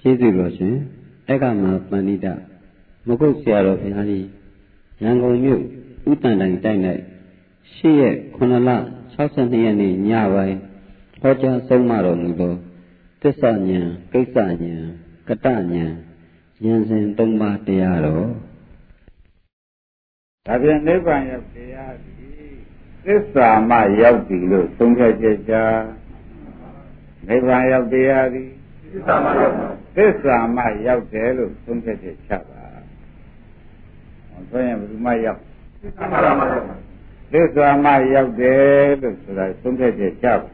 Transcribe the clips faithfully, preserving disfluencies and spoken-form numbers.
ကျေးဇူးတော်ရှင်အဲ့ကမှာပဏိတမကုတ်ဆရာတော်ဘုရားကြီးရန်ကုန်မြို့ဥတ္တန်တိုင်တိုက်၌ရှေ့ရက်ခုနှစ်လ၆၂ရက်နေ့ညပိုင်းဟောကြားဆုံးမတော်မူသောသစ္စာဉာဏ်ကိစ္စဉာဏ်ကတ္တဉာဏ်ဉာဏ်စဉ်သုံးပါးတရားတော်ဒါဖြင့်နိဗ္ဗာန်ရောက်တရားသည်သစ္စာမှရောက်ပြီလို့သုံးဖြတ်ချက်ချာနိဗ္ဗာန်ရောက်တရားသည်သစ္စာမှရောက်သစ္စာမှရောက်တယ်လို့သုံးဖြတ်ချက်ချပါဟောဆိုရင်ဘယ်သူမှရောက်သစ္စာမှရောက်သစ္စာမှရောက်တယ်လို့ဆိုတာသုံးဖြတ်ချက်ချပါ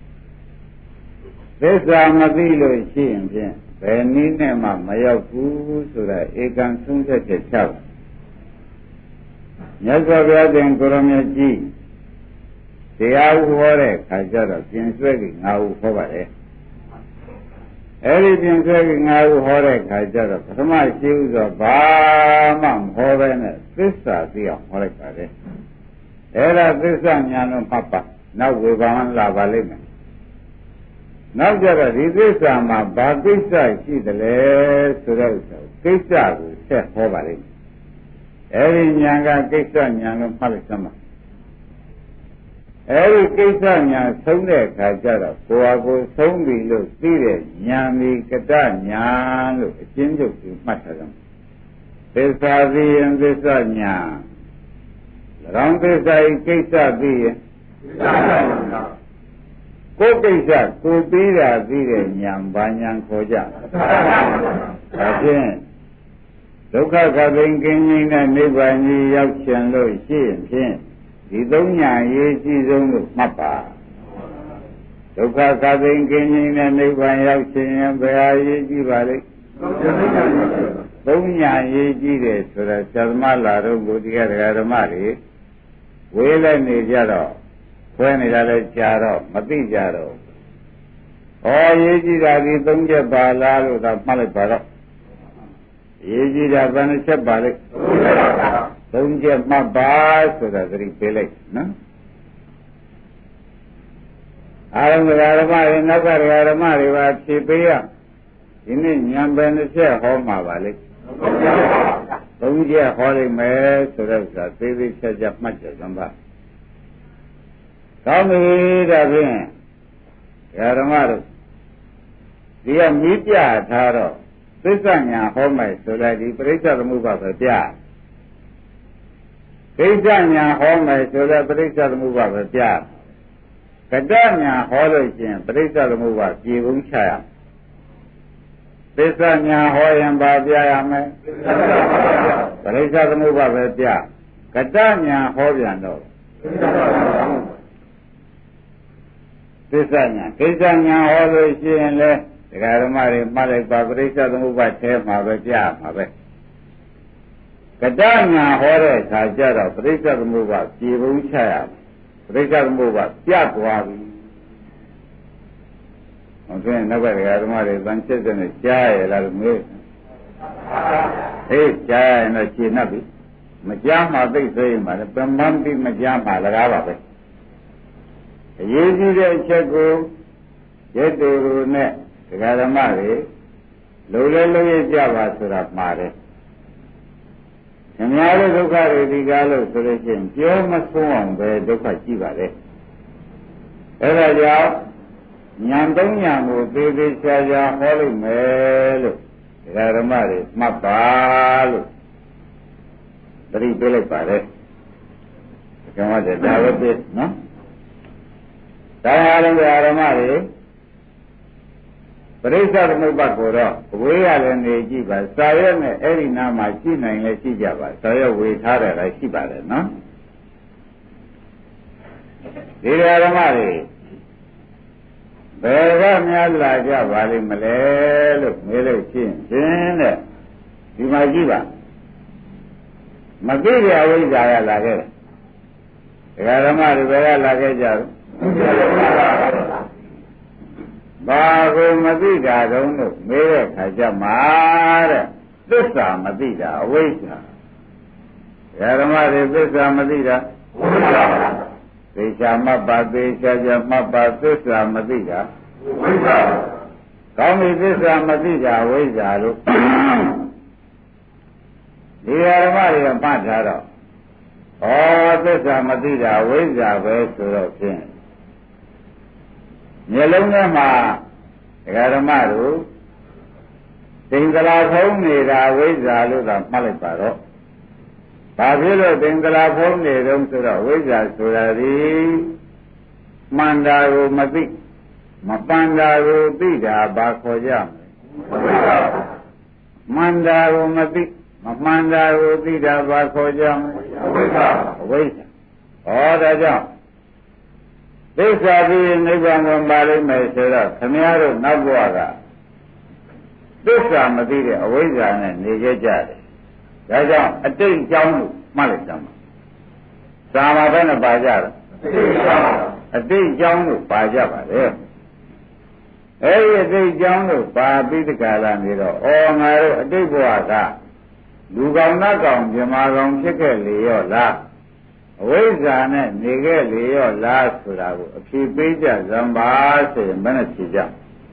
သစ္စာမသိလို့ရှိရင်ဖြင့်ဘယ်နည်းနဲ့မှမရောက်ဘူးဆိုတာဧကံဆုံးဖြတ်ချက်ချပါမြတ်စွာဘုရားရှင်ကိုရမကြီးတရားဟောတဲ့ခါကျတော့ပြင်ဆွဲကြီးငါ့ကိုဟောပါတယ်အဲ့ဒီပြင်ဆွဲကြီးငါ့ကိုဟောတဲ့ခါကျတော့ပထမရှိဥစွာဘာမှမဟောပဲနဲ့သစ္စာသိအောင်ဟောလိုက်ပါတယ်အဲ့ဒါသစ္စာညာလို့မှတ်ပါနောက်ဝေဘာဝလာပါလိမ့်မယ်နောက်ကြတော့ဒီသစ္စာမှာဘာကိစ္စရှိသလဲဆိုတော့ကိစ္စကိုဆက်ဟောပါလိမ့်မယ်အဲဒီညာကကိစ္စညာလို့မှတ်လိုက်စမ်းပါအဲဒီကိစ္စညာဆုံးတဲ့အခါကျတော့ကိုယ်ဟာကိုယ်ဆုံးပြီလို့သိတဲ့ညာမီကတညာလို့အချင်းချုပ်ပြီးမှတ်ထားကြတယ်သစ္စာသိရင်သစ္စာညာ၎င်းသစ္စာဤကိစ္စသိရင်သစ္စာညာကိုယ်ကိစ္စကိုပြီးတာသိတဲ့ညာဘာညာခေါ်ကြဒါဖြင့်ဒုက္ခခသိင်ကင်းခြင်းနဲ့နိဗ္ဗာန်ကြီးရောက်ချင်လို့ရှိရင်ဖြင့်ဒီသုံးညာရေးကြည့်ဆုံးလို့မှတ်ပါဒုက္ခခသိင်ကင်းခြင်းနဲ့နိဗ္ဗာန်ရောက်ချင်ရင်ဘယ်ဟာရေးကြည့်ပါလိမ့်သုံးညာရေးကြည့်တယ်ဆိုတော့သဓမ္မလာတော့ကိုတရားဓမ္မတွေဝေးလိုက်နေကြတော့ခွဲနေတာလည်းကြာတော့မသိကြတော့ဟောရေးကြည့်တာဒီသုံးချက်ပါလားလို့သာမှတ်လိုက်ပါတော့ရေးကြည့်တာဘယ်နှချက်ပါလဲသုံးချက်မှတ်ပါဆိုတာသတိပေးလိုက်နော်အာရုံဓမ္မတွေနောက်ကဓမ္မတွေပါဖြေပေးရဒီနေ့ဉာဏ်ပဲနှချက်ဟောမှာပါလေသုံးချက်ဟောလိုက်မယ်ဆိုတော့သာသေးသေးချက်ချက်မှတ်ကြစမ်းပါကောင်းပြီဒါဖြင့်ဓမ္မတို့ဒီကမြည်ပြထားတော့သစ္စာညာဟောမယ်ဆိုလိုက်ဒီပရိစ္ဆေသမုပ္ပါပဲပြကိစ္စညာဟောမယ်ဆိုတော့ပရိစ္ဆေသမုပ္ပါပဲပြကတ္တညာဟောလို့ရှိရင်ပရိစ္ဆေသမုပ္ပါပြေကုန်ချရသစ္စာညာဟောရင်ပါပြရမယ်ပရိစ္ဆေသမုပ္ပါပဲပြကတ္တညာဟောပြန်တော့သစ္စာညာကိစ္စညာဟောလို့ရှိရင်လေဒကာဓမ္မတွေမှတ်လိုက်ပါပရိစ္ဆေသမုပ္ပါထဲမှာပဲပြမှာပဲကတ္တညာဟောတဲ့အခါကျတော့ပရိစ္ဆေသမုပ္ပါပြေပုံးချရပရိစ္ဆေသမုပ္ပါပြတ်သွားပြီဟုတ်ကဲ့နောက်ကဒကာဓမ္မတွေသံချက်တဲ့နဲ့ကြားရလားလို့မေးဟေးကြားရရင်တော့ရှင်း납ပြီမကြားမှသိဆိုရင်ပါလေပမန်းပြီးမကြားမှလကားပါပဲအရေးကြီးတဲ့အချက်ကိုရတ္တူနဲ့ဒကာဓမ္မတွေလုံလဲလုံရကြပါဆိုတာမှားတယ်။ခင်ဗျားတို့ဒုက္ခတွေဒီကားလို့ဆိုလို့ရှိရင်ပြောမဆုံးအောင်ပဲဒုက္ခရှိပါလေ။အဲဒါကြောင့်ဉာဏ်သုံးဉာဏ်ကိုသေသေးချာချာဟောလို့မယ်လို့ဒကာဓမ္မတွေမှတ်ပါလို့သတိပေးလိုက်ပါလေ။ဒီကမှတည်းဒါပဲပြနော်။ဒါအားလုံးဓမ္မတွေပရိစ္ဆေသမုပ္ပါကိုတော့အဝေးရလည်းနေကြည့်ပါစာရွက်နဲ့အဲ့ဒီနားမှာရှိနိုင်လဲရှိကြပါစာရွက်ဝေထားတယ်လည်းရှိပါတယ်နော်ဒီဓမ္မတွေဘယ်ကများလာကြပါလိမ့်မလဲလို့မေးလို့ရှိရင်ဖြင့်တဲ့ဒီမှာကြည့်ပါမသိတဲ့အဝိဇ္ဇာကလာခဲ့တယ်ဓမ္မတွေဘယ်ကလာခဲ့ကြလဲဘာကိုမသိတာတုံးလို့မေးတဲ့ခါကျမှတဲ့သစ္စာမသိတာအဝိဇ္ဇာဓမ္မတွေသစ္စာမသိတာဝိဇ္ဇာသေချာမှတ်ပါသေချာချာမှတ်ပါသစ္စာမသိတာဝိဇ္ဇာကောင်းပြီသစ္စာမသိတာဝိဇ္ဇာလို့ဒီဓမ္မတွေကမှတ်ထားတော့ဩသစ္စာမသိတာဝိဇ္ဇာပဲဆိုတော့ဖြင့်မျက်လုံးထဲမှာဓမ္မတို့သင်္ကလာဖုံးနေတာဝိဇ္ဇာလို့သာမှတ်လိုက်ပါတော့ဘာဖြစ်လို့သင်္ကလာဖုံးနေတုံးဆိုတော့ဝိဇ္ဇာဆိုတာဒီမှန်တာကိုမသိမပန်တာကိုသိတာဘာခေါ်ကြမလဲမှန်တာကိုမသိမမှန်တာကိုသိတာဘာခေါ်ကြမလဲဝိဇ္ဇာဝိဇ္ဇာဩဒါကြောင့်သစ္စာပြီးနိဗ္ဗာန်ကိုပါလိမ့်မယ်ဆိုတော့ခမည်းတော်နောက်ဘဝကသစ္စာမသိတဲ့အဝိဇ္ဇာနဲ့နေကြကြတယ်ဒါကြောင့်အတိတ်အကြောင်းကိုမှတ်လိုက်ကြမှာသာမဘယ်နဲ့ပါကြလဲအတိတ်အကြောင်းကိုပါကြပါလေအဲဒီအတိတ်အကြောင်းကိုပါပြီးတကလာနေတော့ဩငါတို့အတိတ်ဘဝကလူကောင်နတ်ကောင်မြမာကောင်ဖြစ်ခဲ့လေရောလားအဝိဇ္ဇာနဲ့နေခဲ့လေရောလားဆိုတာကိုအဖြေပေးကြဇံပါဆိုရင်ဘယ်နဲ့ဖြေကြ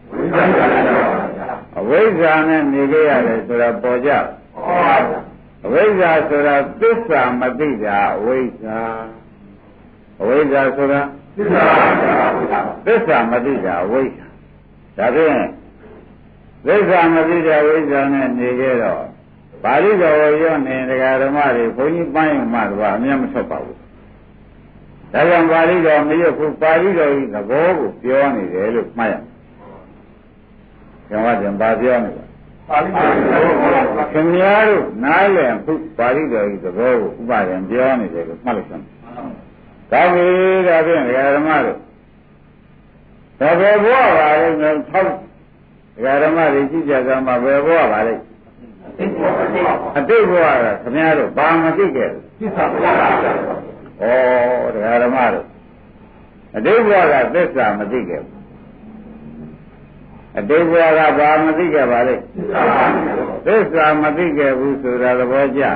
အဝိဇ္ဇာနဲ့နေခဲ့ရတယ်ဆိုတာပေါ်ကြအဝိဇ္ဇာဆိုတာသစ္စာမသိတာအဝိဇ္ဇာအဝိဇ္ဇာဆိုတာသစ္စာသစ္စာမသိတာအဝိဇ္ဇာဒါဖြင့်သစ္စာမသိတဲ့ဝိဇ္ဇာနဲ့နေခဲ့တော့ပါဠိတော်ရောနေတရားဓမ္မတွေဘုန်းကြီးပန်းရုံမှတော့အမြတ်မထွက်ပါဘူးဒါကြောင့်ပါဠိတော်မရွတ်ဘူးပါဠိတော်ဤသဘောကိုပြောနေတယ်လို့မှတ်ရမယ်။ကျောင်းကပြန်ပါပြောနေပါပါဠိတော်ခင်ဗျားတို့နားလည်ဖို့ပါဠိတော်ဤသဘောကိုဥပါဒံပြောနေတယ်လို့မှတ်လိုက်စမ်း။ဒါပြီဒါဖြင့်တရားဓမ္မတို့ဒါပဲဘဝပါလေငါထောက်တရားဓမ္မတွေကြည့်ကြကြမှာပဲဘဝပါလေအတိတ်ဘဝကခင်ဗျားတို့ဘာမသိခဲ့ဘူးသစ္စာမသိပါဘူးဩတရားဓမ္မတို့အတိတ်ဘဝကသစ္စာမသိခဲ့ဘူးအတိတ်ဘဝကဘာမသိခဲ့ပါလဲသစ္စာမသိခဲ့ဘူးဆိုတာသဘောကျ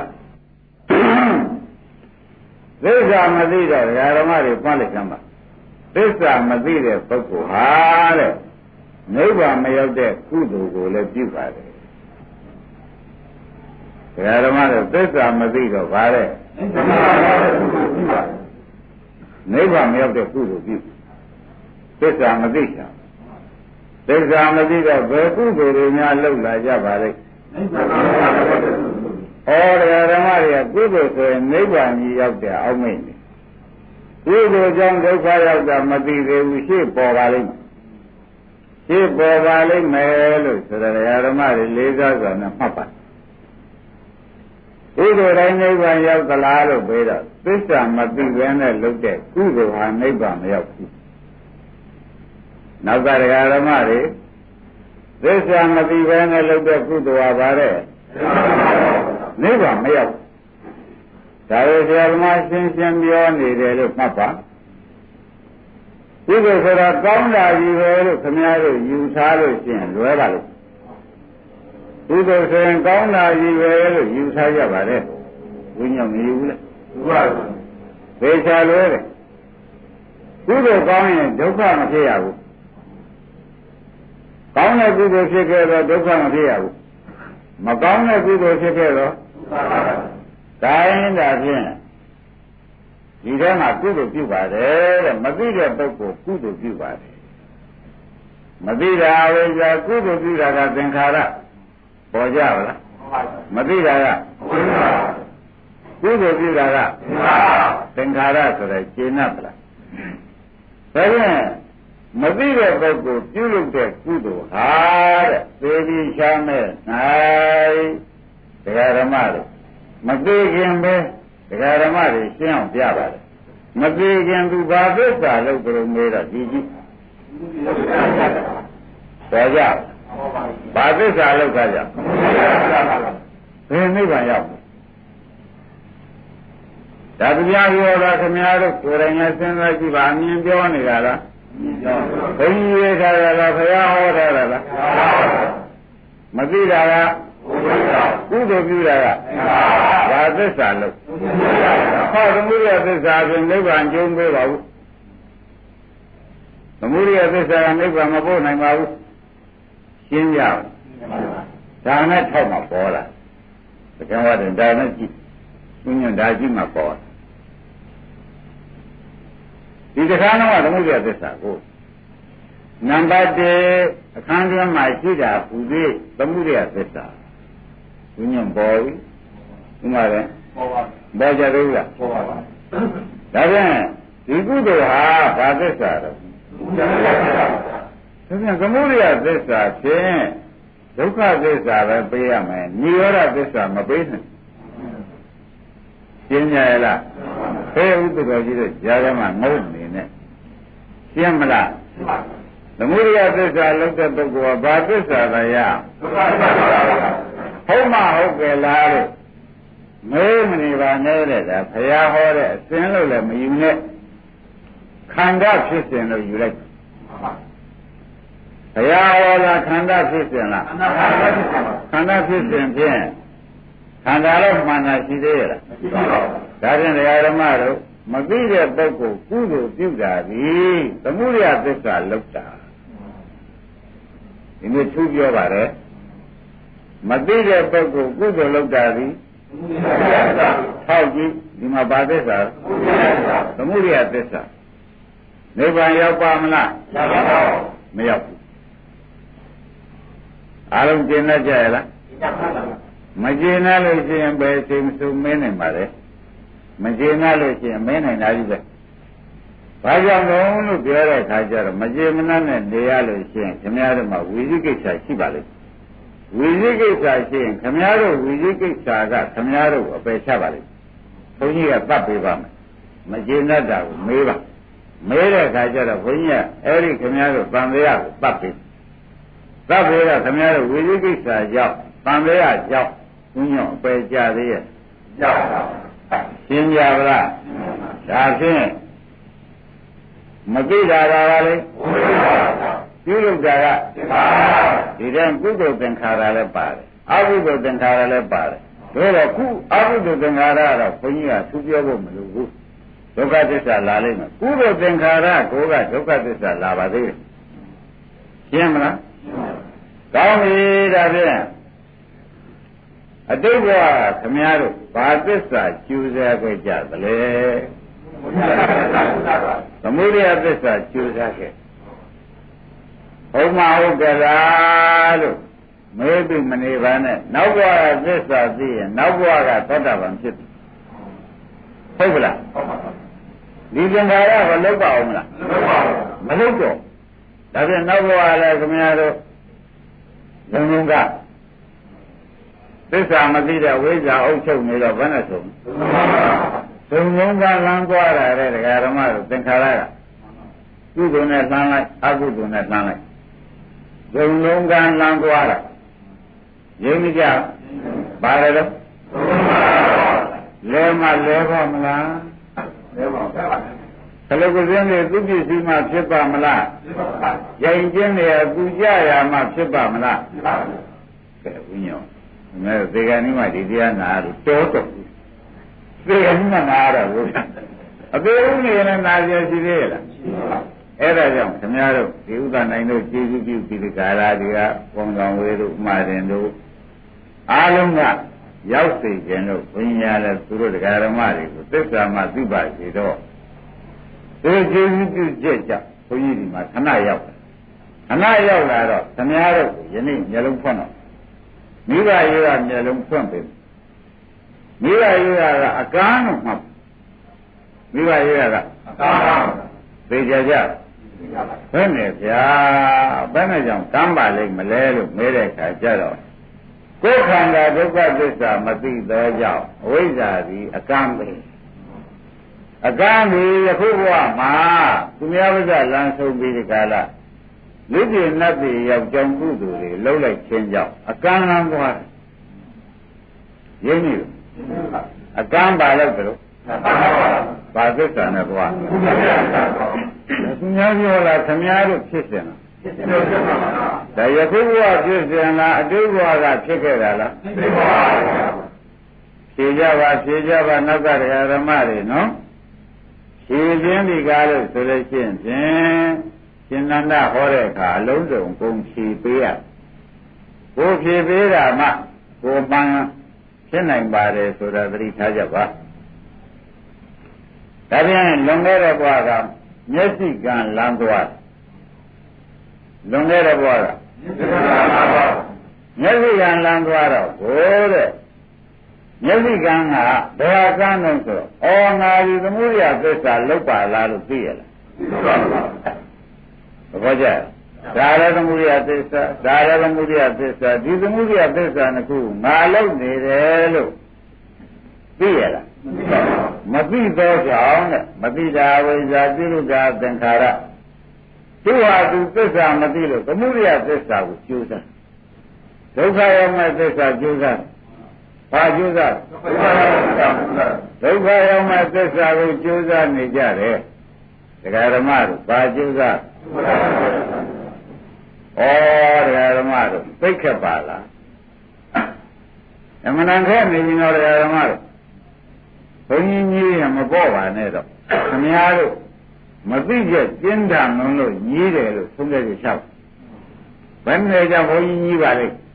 သစ္စာမသိတော့တရားဓမ္မတွေဖတ်လိုက်ကြမှာသစ္စာမသိတဲ့ပုဂ္ဂိုလ်ဟာတဲ့နိဗ္ဗာန်မရောက်တဲ့ကုသိုလ်ကိုလည်းပြုပါတယ်တရားဓမ္မတွေသစ္စာမသိတော့ဗါတဲ့နိဗ္ဗာန်မရောက်တဲ့ကုသိုလ်ပြုသစ္စာမသိတာသစ္စာမသိတော့ဘယ်ကုသိုလ်တွေများလှုပ်လာကြပါလိမ့်ဩတရားဓမ္မတွေကကုသိုလ်ဆိုရင်နိဗ္ဗာန်ကြီးရောက်တဲ့အောက်မိတ်နေကုသိုလ်ကြောင့်ဒုက္ခရောက်တာမသိသေးဘူးရှေ့ပေါ်ပါလိမ့်မယ်ရှေ့ပေါ်ပါလိမ့်မယ်လို့ဆိုတဲ့တရားဓမ္မတွေလေးစားစွာနဲ့မှတ်ပါကုသိုလ်တိုင်းနိဗ္ဗာန်ရောက်သလားလို့ပြောတော့သစ္စာမသိဘဲနဲ့လုပ်တဲ့ကုသိုလ်ဟာနိဗ္ဗာန်မရောက်ဘူးနောက်ကတရားဓမ္မတွေသစ္စာမသိဘဲနဲ့လုပ်တဲ့ကုသိုလ်ဟာဗါတဲ့နိဗ္ဗာန်မရောက်ဒါကိုဆရာဓမ္မရှင်းရှင်းပြောနေတယ်လို့မှတ်ပါကုသိုလ်ဆိုတာကောင်းတာကြီးပဲလို့ခင်ဗျားတို့ယူထားလို့ရှိရင်လွဲပါလို့ကုသိုလ်ဆိုရင်ကောင်းတာကြီးပဲလို့ယူထားကြပါလေဝိညာဉ်မယူဘူးလေယူပါဘူးသေချာလွဲတယ်ကုသိုလ်ကောင်းရင်ဒုက္ခမဖြစ်ရဘူးကောင်းတဲ့ကုသိုလ်ဖြစ်ခဲ့တော့ဒုက္ခမဖြစ်ရဘူးမကောင်းတဲ့ကုသိုလ်ဖြစ်ခဲ့တော့တိုင်းတာဖြင့်ဒီထဲမှာကုသိုလ်ပြုပါတယ်တဲ့မသိတဲ့ပုဂ္ဂိုလ်ကုသိုလ်ပြုပါတယ်မသိတာဝိဇ္ဇာကုသိုလ်ပြုတာကသင်္ခါရပေါ်ကြပါလားမသိတာကကုသိုလ်ပြုတာကသင်္ခါရဆိုတဲ့ရှင်း납ပလားဒါဖြင့်မသိတဲ့ပုဂ္ဂိုလ်ပြုလုပ်တဲ့ကုသိုလ်ဟာတဲ့သေပြီးရှားမဲ့နိုင်တရားဓမ္မတွေမသိခင်ပဲတရားဓမ္မတွေရှင်းအောင်ပြပါတယ်မသိခင်သူဘာသစ္စာလို့ပြောမေးတော့ဒီကြီးပေါ်ကြဘာသစ္စာလို့ခါကြဘယ်နိဗ္ဗာန်ရောက်ဒါတရားပြောတာခင်ဗျားတို့ကိုယ်တိုင်လည်းစဉ်းစားကြည့်ပါအမြင်ပြောနေတာလားဘုန်းကြီးရေးထားတာလားဘုရားဟောထားတာလားမသိတာကကုသိုလ်ပြုတာကဘာသစ္စာလို့ဟောသမုဒိယသစ္စာဖြင့်နိဗ္ဗာန်ကျုံးပေးပါဘူးသမုဒိယသစ္စာကနိဗ္ဗာန်မပို့နိုင်ပါဘူးရှင်းကြဒါနဲ့ထောက်မှပေါ်လာတကယ်ว่าဒါနဲ့ကြည့်ဘုညဒါကြည့်မှပေါ်ဒီတခါတော့သမုဒ္ဒရာသစ္စာကိုနံပါတ်၁အခန်းတွင်းမှာရှိတာဟူသည်သမုဒ္ဒရာသစ္စာဘုညပေါ်ပြီဥမာလည်းပေါ်ပါပေါ်ကြသေးလားပေါ်ပါပါဒါဖြင့်ဒီကုသိုလ်ဟာဘာသစ္စာတော့ဒါဖြင့်သမုဒ္ဒရာသစ္စာဖြင့်ဒုက္ခသစ္စာပဲပေးရမယ်နိရောဓသစ္စာမပေးနဲ့ရှင်းကြရလားဖေဥပ္ပဒေကြီးတဲ့ကြားထဲမှာငုံနေနဲ့ရှင်းမလားသမုဒိယသစ္စာလောက်တဲ့ပုဂ္ဂိုလ်ကဘာသစ္စာတရားဟုတ်မဟုတ်ကဲ့လားလို့မေးမနေပါနဲ့တဲ့ဒါဘုရားဟောတဲ့အစဉ်လို့လည်းမယူနဲ့ခန္ဓာဖြစ်စဉ်လို့ယူလိုက်ဘုရားဟောတာခန္ဓာဖြစ်စဉ်လားခန္ဓာဖြစ်စဉ်ဖြင့်ခန္ဓာတော့မှန်တာရှိသေးရဲ့လားမရှိပါဘူးဒါဖြင့်တရားဓမ္မတို့မသိတဲ့ပုဂ္ဂိုလ်ကုသိုလ်ပြုတာသည်သမုဒိယသစ္စာလောက်တာဒီလိုသူပြောပါတယ်မသိတဲ့ပုဂ္ဂိုလ်ကုသိုလ်လောက်တာသည်ဟောက်ကြည့်ဒီမှာဘာသစ္စာသမုဒိယသစ္စာနိဗ္ဗာန်ရောက်ပါမလားမရောက်ဘူးအားလုံးကျင်တတ်ကြရလားမကျင်တတ်လို့ရှိရင်ပဲအချိန်မဆုံးမင်းနိုင်ပါလေမကျင်တတ်လို့ရှိရင်မင်းနိုင်တာကြီးပဲဘာကြောင့်လဲလို့ပြောတဲ့အခါကျတော့မကျင်မနှံ့နဲ့နေရလို့ရှိရင်ခင်ဗျားတို့မှာဝိသိကိစ္စရှိပါလိမ့်ဝိသိကိစ္စရှိရင်ခင်ဗျားတို့ဝိသိကိစ္စကခင်ဗျားတို့အပယ်ချပါလိမ့်ဘုန်းကြီးကတတ်ပေးပါမယ်မကျင်တတ်တာကိုမေးပါမေးတဲ့အခါကျတော့ဘုန်းကြီးကအဲ့ဒီခင်ဗျားတို့တန်တရားကိုတတ်ပေးတတ်ပေးတော့ခင်ဗျားတို့ဝိသိကိစ္စကြောင့်တန်တရားကြောင့်ဘုန်းကြီးအပယ်ချသေးရဲ့ကြောက်ပါရှင်းကြပါလားဒါဖြင့်မသိတာကလည်းပြုလုပ်တာကဒီတဲ့ကုသိုလ်သင်္ခါရလည်းပါတယ်အကုသိုလ်သင်္ခါရလည်းပါတယ်ဒါတော့ခုအကုသိုလ်သင်္ခါရတော့ဘုန်းကြီးကသူပြောဖို့မလိုဘူးဒုက္ခသစ္စာလာလိမ့်မယ်ကုသိုလ်သင်္ခါရကိုကဒုက္ခသစ္စာလာပါသေးတယ်ရှင်းမလားကောင်းပြီဒါဖြင့်အတိတ်ဘဝခမည်းတော်ဘာသစ္စာကျူးစားခဲ့ကြသလဲသမုဒိယသစ္စာကျူးစားခဲ့ဟုတ်မဟုတ်ကြလားလို့မေးပြီးမနေပါနဲ့နောက်ဘဝသစ္စာသိရင်နောက်ဘဝကသောတာပန်ဖြစ်ပြီဟုတ်ကလားဒီသင်္ခါရကလောက်ပါအောင်မလားမလောက်တော့ဒါပြန်နောက်ဘဝလည်းခမည်းတော်လုံလုံကသစ္စာမသိတဲ့ဝိဇ္ဇာအုပ်ချုပ်နေတော့ဘယ်နဲ့ဆုံးသုံးလုံးကလမ်းသွားတာတဲ့ဒကာဓမ္မတို့သင်္ခါရကကုသိုလ်နဲ့လှမ်းလိုက်အကုသိုလ်နဲ့လှမ်းလိုက်သုံးလုံးကလမ်းသွားတာရင်းမကြပါတယ်လို့လဲမလဲပါမလားလဲပါပါခလုတ်ကစင်းတွေသူပစ္စည်းမှဖြစ်ပါမလားရိုင်ကျင်းတွေသူကြရမှဖြစ်ပါမလားကဲဝိညာဉ်မဲသေကနိမဒီတရားနာလို့တောတော့သေကနိမနာရတော့ဘူးအပေဦးနေနဲ့နာကြရှိသေးရဲ့လားအဲ့ဒါကြောင့်ခင်ဗျားတို့ဒီဥဒ္ဒနိုင်တို့ကျေးဇူးပြုပြီးဒီကာလာတွေကပုံဆောင်ဝေးတို့ဥမာရင်တို့အားလုံးကရောက်စေခြင်းလို့ဘုရားလည်းသူတို့တရားဓမ္မတွေကိုသစ္စာမှသိပါစေတော့ဒီကျေးဇူးပြုချက်ကြောင့်ဘုန်းကြီးဒီမှာခဏရောက်တယ်ခဏရောက်လာတော့ခင်ဗျားတို့ယနေ့မျက်လုံးဖွင့်တော့မိဘရေးကမျက်လုံးဖွင့်ပြီမိဘရေးကအကန်းလို့မှတ်မိဘရေးကအကန်းသိကြကြဘယ်နဲ့ဗျာဘယ်နဲ့ကြောင့်ကမ်းပါလိမ့်မလဲလို့မဲတဲ့အခါကျတော့ကိုယ်ခန္ဓာဒုက္ခသစ္စာမသိသောကြောင့်အဝိဇ္ဇာသည်အကန်းပဲအကန်းဒီယခုဘဝမှာသူများဝိဇ္ဇာလမ်းဆုံးပြီးဒီကာလလူပြည့်နတ်ပြည်ရောက်ကြောင်းကုသိုလ်တွေလှုပ်လိုက်ခြင်းကြောင့်အကန်းလမ်းသွားရင်းနေအကန်းပါလို့ပြောဘာသစ္စာနဲ့ကွာသူများပြောလားခမည်းတော်ဖြစ်စင်လားဒါယခုဘဝဖြစ်စင်လားအတိတ်ဘဝကဖြစ်ခဲ့တာလားဖြေကြပါဖြေကြပါနောက်ကတရားဓမ္မတွေနော်ဖြေခြင်းဒီကားလို့ဆိုလို့ရှိရင်ဖြင့်ရှင်နန္ဒဟောတဲ့အခါအလုံးစုံကုန်ဖြေပေးရကိုဖြေပေးတာမှကိုမှန်ဖြစ်နိုင်ပါတယ်ဆိုတာသတိထားကြပါဒါပြန်လွန်ခဲ့တဲ့ဘဝကမျက်စိကံလမ်းသွားလွန်ခဲ့တဲ့ဘဝကမျက်စိကံလမ်းသွားတော့ဘိုးတဲ့မျက်စိကံကဘယ်ဟာကံလို့ဆိုတော့အော်ငါဒီသမုဒိယသစ္စာလောက်ပါလားလို့သိရလားသဘောကျဒါလည်းသမုဒိယသစ္စာဒါလည်းသမုဒိယသစ္စာဒီသမုဒိယသစ္စာနှစ်ခုငါလောက်နေတယ်လို့သိရလားမသိတော့ကြောင့်တဲ့မသိတာဝိဇ္ဇာပြုလို့တာသင်္ခါရသူဟာသူသစ္စာမသိလို့သမုဒိယသစ္စာကိုကျိုးစားဒုက္ခရောက်မဲ့သစ္စာကျိုးစားဘာကျိုးစားဒုက္ခရောက်မဲ့သစ္စာကိုကျိုးစားနေကြတယ်ဒကာဓမ္မတို့ဘာကျိုးစားဩဒကာဓမ္မတို့သိခက်ပါလားအမှန်တန်ခဲနေရင်တော့ဒကာဓမ္မတို့ဘုန်းကြီးကြီးရမပေါ့ပါနဲ့တော့ခင်ဗျားတို့မသိချက်ကျင်းတာမလို့ကြီးတယ်လို့သုံးခဲ့ကြလျှောက်ဘယ်နဲ့ကြောင့်ဘုန်းကြီးကြီးပါလိမ့်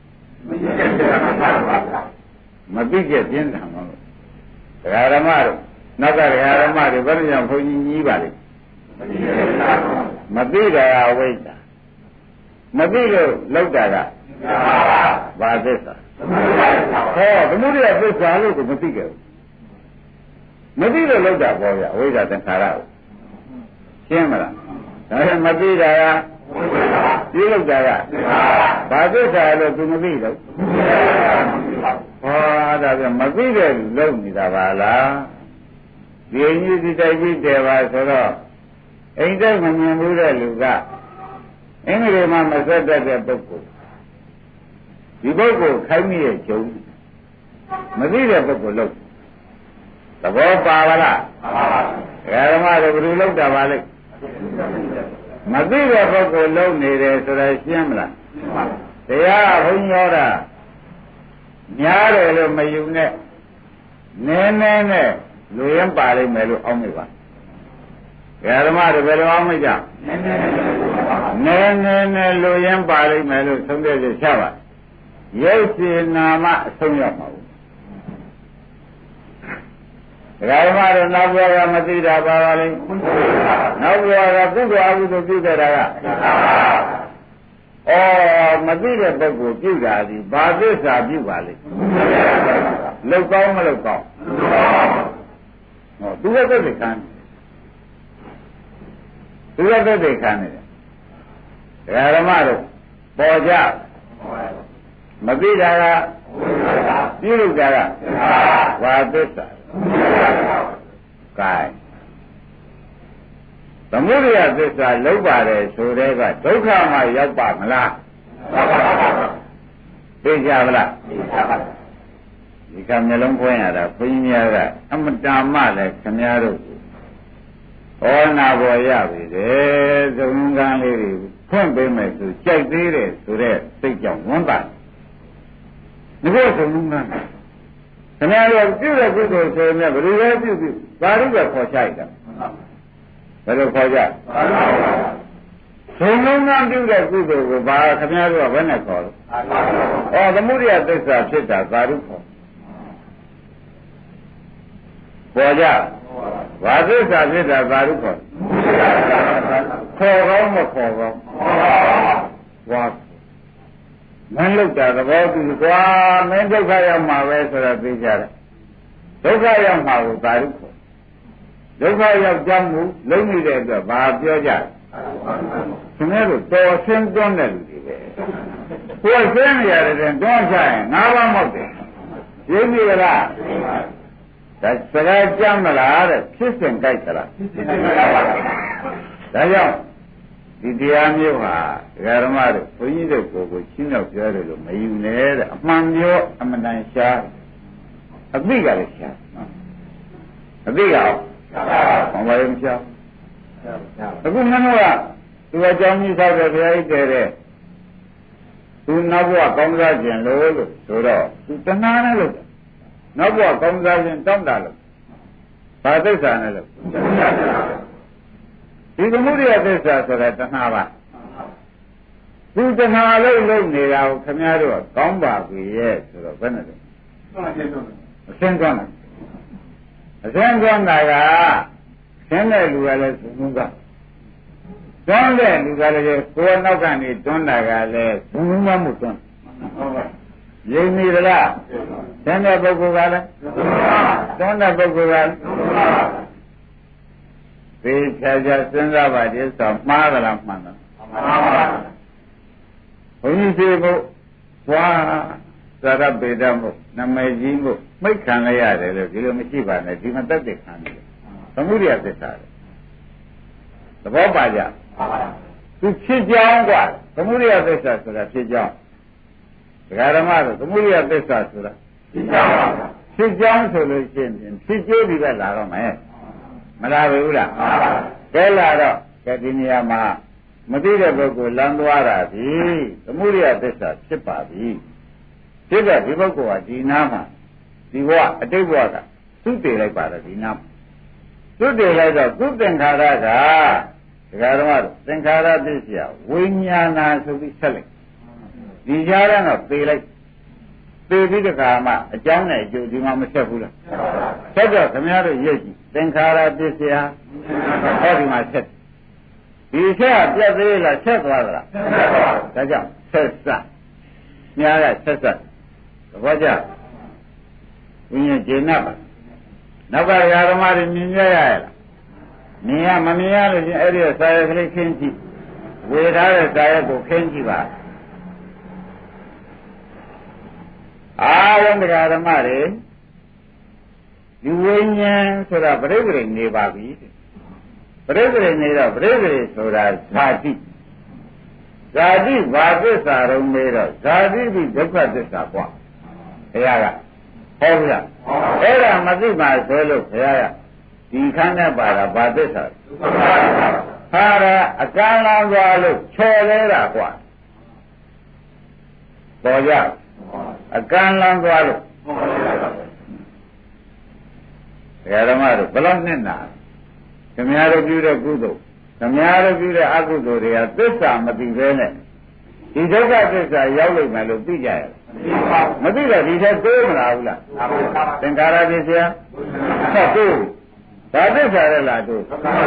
မသိချက်ကျင်းတာမလို့ဒကာဓမ္မတို့နောက်ကဒကာဓမ္မတွေဘယ်နဲ့ကြောင့်ဘုန်းကြီးကြီးပါလိမ့်မသိတာအဝိဇ္ဇာမသိလို့လောက်တာကဘာသစ္စာဟောသမုဒိယသစ္စာလို့ကိုမသိကြဘူးမသိလို့လောက်တာပေါ့ဗျာအဝိဇ္ဇာသင်္ခါရကိုရှင်းမလားဒါနဲ့မသိတာကဒီလောက်တာကဘာသစ္စာလို့သူမသိတော့ဟောဒါပြန်မသိတဲ့လုံနေတာပါလားဒီအင်းကြီးဒီတိုက်ကြီးတယ်ပါဆိုတော့အိမ်တိုက်မမြင်ဘူးတဲ့လူကအင်္ဂလိပ်မှာမဆက်တတ်တဲ့ပုဂ္ဂိုလ်ဒီပုဂ္ဂိုလ်ခိုင်းမိရဲ့ဂျုံမသိတဲ့ပုဂ္ဂိုလ်လို့သဘောပါပါလားဓမ္မတို့ဘယ်လိုလုပ်တာပါလဲမသိတဲ့ပုဂ္ဂိုလ်လုံးနေတယ်ဆိုတာရှင်းမလားတရားဘုန်းကြီးဟောတာများတယ်လို့မယူနဲ့နည်းနည်းနဲ့လူရင်ပါလိမ့်မယ်လို့အောင်းမိပါဓမ္မတို့ဘယ်လိုအောင်းမိကြနည်းနည်းနဲ့လူရင်ပါလိမ့်မယ်လို့သုံးတဲ့ချက်ချပါရုပ်ရှင်နာမအဆုံးရောက်ပါဘူးဓမ္မတို့နောက်ဘဝကမသိတာပါပါလိမ့်နောက်ဘဝကကုသိုလ်အကုသိုလ်ပြုခဲ့တာကဩမသိတဲ့ပုဂ္ဂိုလ်ပြုတာဒီဘာသစ္စာပြုပါလိမ့်လောက်ကောင်းမလောက်ကောင်းဟောသူကသက်သေခံသူကသက်သေခံနေတယ်ဓမ္မတို့ပေါ်ကြမသိတာကပြုလုပ်တာကဘာသစ္စာကဲသမုဒိယသစ္စာလုံးပါတယ်ဆိုတဲ့ကဒုက္ခမှရောက်ပါမလားသိကြပါလားဒီကမျက်လုံးဖွင့်ရတာဘုန်းကြီးများကအမတန်မှလည်းခင်ဗျားတို့ဟောနာပေါ်ရပြီတဲ့သုံးကန်းလေးတွေဖွင့်ပေးမယ်ဆိုကြိုက်သေးတယ်ဆိုတဲ့စိတ်ကြောင့်ဝန်းပါဒီလိုသုံးကန်းခင်ဗျားတို့ပြုတဲ့ကုသိုလ်ဆိုရင်ဘယ်လိုလဲပြုပြုဘာလို့ပဲခေါ်ချိုက်တာဘယ်လိုခေါ်ကြသုံးလုံးကပြုတဲ့ကုသိုလ်ကိုဘာခင်ဗျားတို့ကဘယ်နဲ့ခေါ်လဲဩသမုဒိယသစ္စာဖြစ်တာဘာလို့ခေါ်ပေါ်ကြဘာသစ္စာဖြစ်တာဘာလို့ခေါ်ခေါ်ကောင်းမခေါ်ကောင်းဝါမင်းလောက်တာသဘောတူကွာမင်းဒုက္ခရောက်မှာပဲဆိုတော့သိကြတယ်ဒုက္ခရောက်မှာကိုဘာလို့ခေါ်ဒုက္ခရောက်ကြောင်းကိုလုံးနေတဲ့အတွက်ဘာပြောကြလဲခင်ဗျားတို့တော်ဆင်းတွန်းတဲ့လူတွေပဲကိုယ်ဆင်းနေရတယ်တွန်းချရင်ငါးပါးမောက်တယ်ရင်းပြီလားဒါစကားကြမ်းမလားတဲ့ဖြစ်စဉ်ကြိုက်သလားဒါကြောင့်ဒီတရားမျိုးဟာဒကာဓမ္မတို့ဘုန်းကြီးတို့ကိုယ်ကိုချင်းရောက်ပြောတယ်လို့မယူနဲ့တဲ့အမှန်ပြောအမှန်တန်ရှားအသိကလည်းရှားအသိကောဘာမှမရှားအခုမင်းတို့ကသူအကြောင်းကြီးသောက်တယ်ဘုရားကြီးတယ်တဲ့သူနောက်ဘဝကောင်းစားခြင်းလို့လို့ဆိုတော့သူတဏှာနဲ့လို့နောက်ဘဝကောင်းစားခြင်းတောင်းတာလို့ဘာသစ္စာနဲ့လို့ဒီသမုဒိယသစ္စာဆိုတာတဏှာပါသူတဏှာလုံးလုံးနေတာကိုခင်ဗျားတို့ကကောင်းပါပြီရဲ့ဆိုတော့ဘယ်နဲ့လဲအရှင်းကောင်းတယ်အရှင်းကောင်းတာကရှင်းတဲ့လူကလည်းသုံးကတွန်းတဲ့လူကလည်းကိုယ်နောက်ကနေတွန်းတာကလည်းသုံးမမှုတွန်းဟုတ်ပါရင်းနေလားရှင်းတဲ့ပုဂ္ဂိုလ်ကလည်းတွန်းတဲ့ပုဂ္ဂိုလ်ကလည်းသေချာချာစဉ်းစားပါဒီဆိုမှားသလားမှန်လားမှန်ပါပါဘုန်းကြီးရှိဖို့ဘွာသာရပေဒမှုနမကြီးမှုမိတ်ခံရရတယ်လို့ဒီလိုမရှိပါနဲ့ဒီမှာတက်တဲ့ခံတယ်သမုဒိယသစ္စာလေသဘောပါကြသူဖြစ်ကြောင်းกว่าသမုဒိယသစ္စာဆိုတာဖြစ်ကြောင်းဒကာဓမ္မတို့သမုဒိယသစ္စာဆိုတာဖြစ်ကြောင်းဖြစ်ကြောင်းဆိုလို့ရှိရင်ဖြစ်ကျိုးဒီဘက်လာတော့မယ်မလာဘူးလားကဲလာတော့ကဲဒီနေရာမှာမသိတဲ့ပုဂ္ဂိုလ်လမ်းသွားတာပြီသမုဒိယသစ္စာဖြစ်ပါပြီဖြစ်တဲ့ဒီပုဂ္ဂိုလ်ဟာဒီနာမှာဒီဘဝအတိတ်ဘဝကသုတည်လိုက်ပါတယ်ဒီနာမှာသုတည်လိုက်တော့သူသင်္ခါရကဒကာဓမ္မတို့သင်္ခါရပစ္စယဝိညာဏဆိုပြီးဆက်လိုက်ဒီကြားရတော့ပေလိုက်ပေပြီးတခါမှအကြောင်းနဲ့အကျိုးဒီမှာမဆက်ဘူးလားဆက်တော့ခင်ဗျားတို့ရည်ကြည့်သင်္ခါရပစ္စယဟောဒီမှာဆက်ဒီဆက်ကပြတ်သေးလားဆက်သွားသလားဆက်သွားပါဒါကြောင့်ဆက်စညားကဆက်စသဘောကျဝိညာဉ်ကျေနပ်ပါနောက်ကရာဓမ္မတွေမြင်ရရလားမြင်ရမမြင်ရလို့ချင်းအဲ့ဒီစာရကလေးခင်းကြည့်ဝေထားတဲ့စာရကိုခင်းကြည့်ပါအားလုံးတရားဓမ္မတွေဒီဝိညာဉ်ဆိုတာပြိပရိနေပါပြီပြိပရိနေတော့ပြိပရိဆိုတာဇာတိဇာတိဘာသစ္စာတော့မေးတော့ဇာတိပြီးဒုက္ခသစ္စာကွာဘုရားကဟောဘူးလားအဲ့ဒါမသိမှဆိုလို့ဘုရားကဒီခန်းနဲ့ပါတာဘာသစ္စာဟာရအကန့်လောင်းသွားလို့ချော်လဲတာကွာပေါ်ကြအကန့်လောင်းသွားလို့ဘုရားဓမ္မတို့ဘယ်လောက်နဲ့နာခင်ဗျားတို့ပြုတဲ့ကုသိုလ်ခင်ဗျားတို့ပြုတဲ့အကုသိုလ်တွေကသစ္စာမသိဘဲနဲ့ဒီဒုက္ခသစ္စာရောက်လိမ့်မယ်လို့သိကြရမသိတော့ဒီထဲတိုးမလားဘူးလားသင်္ခါရပစ္စယဆက်တိုးဘာသစ္စာလဲလားတိုး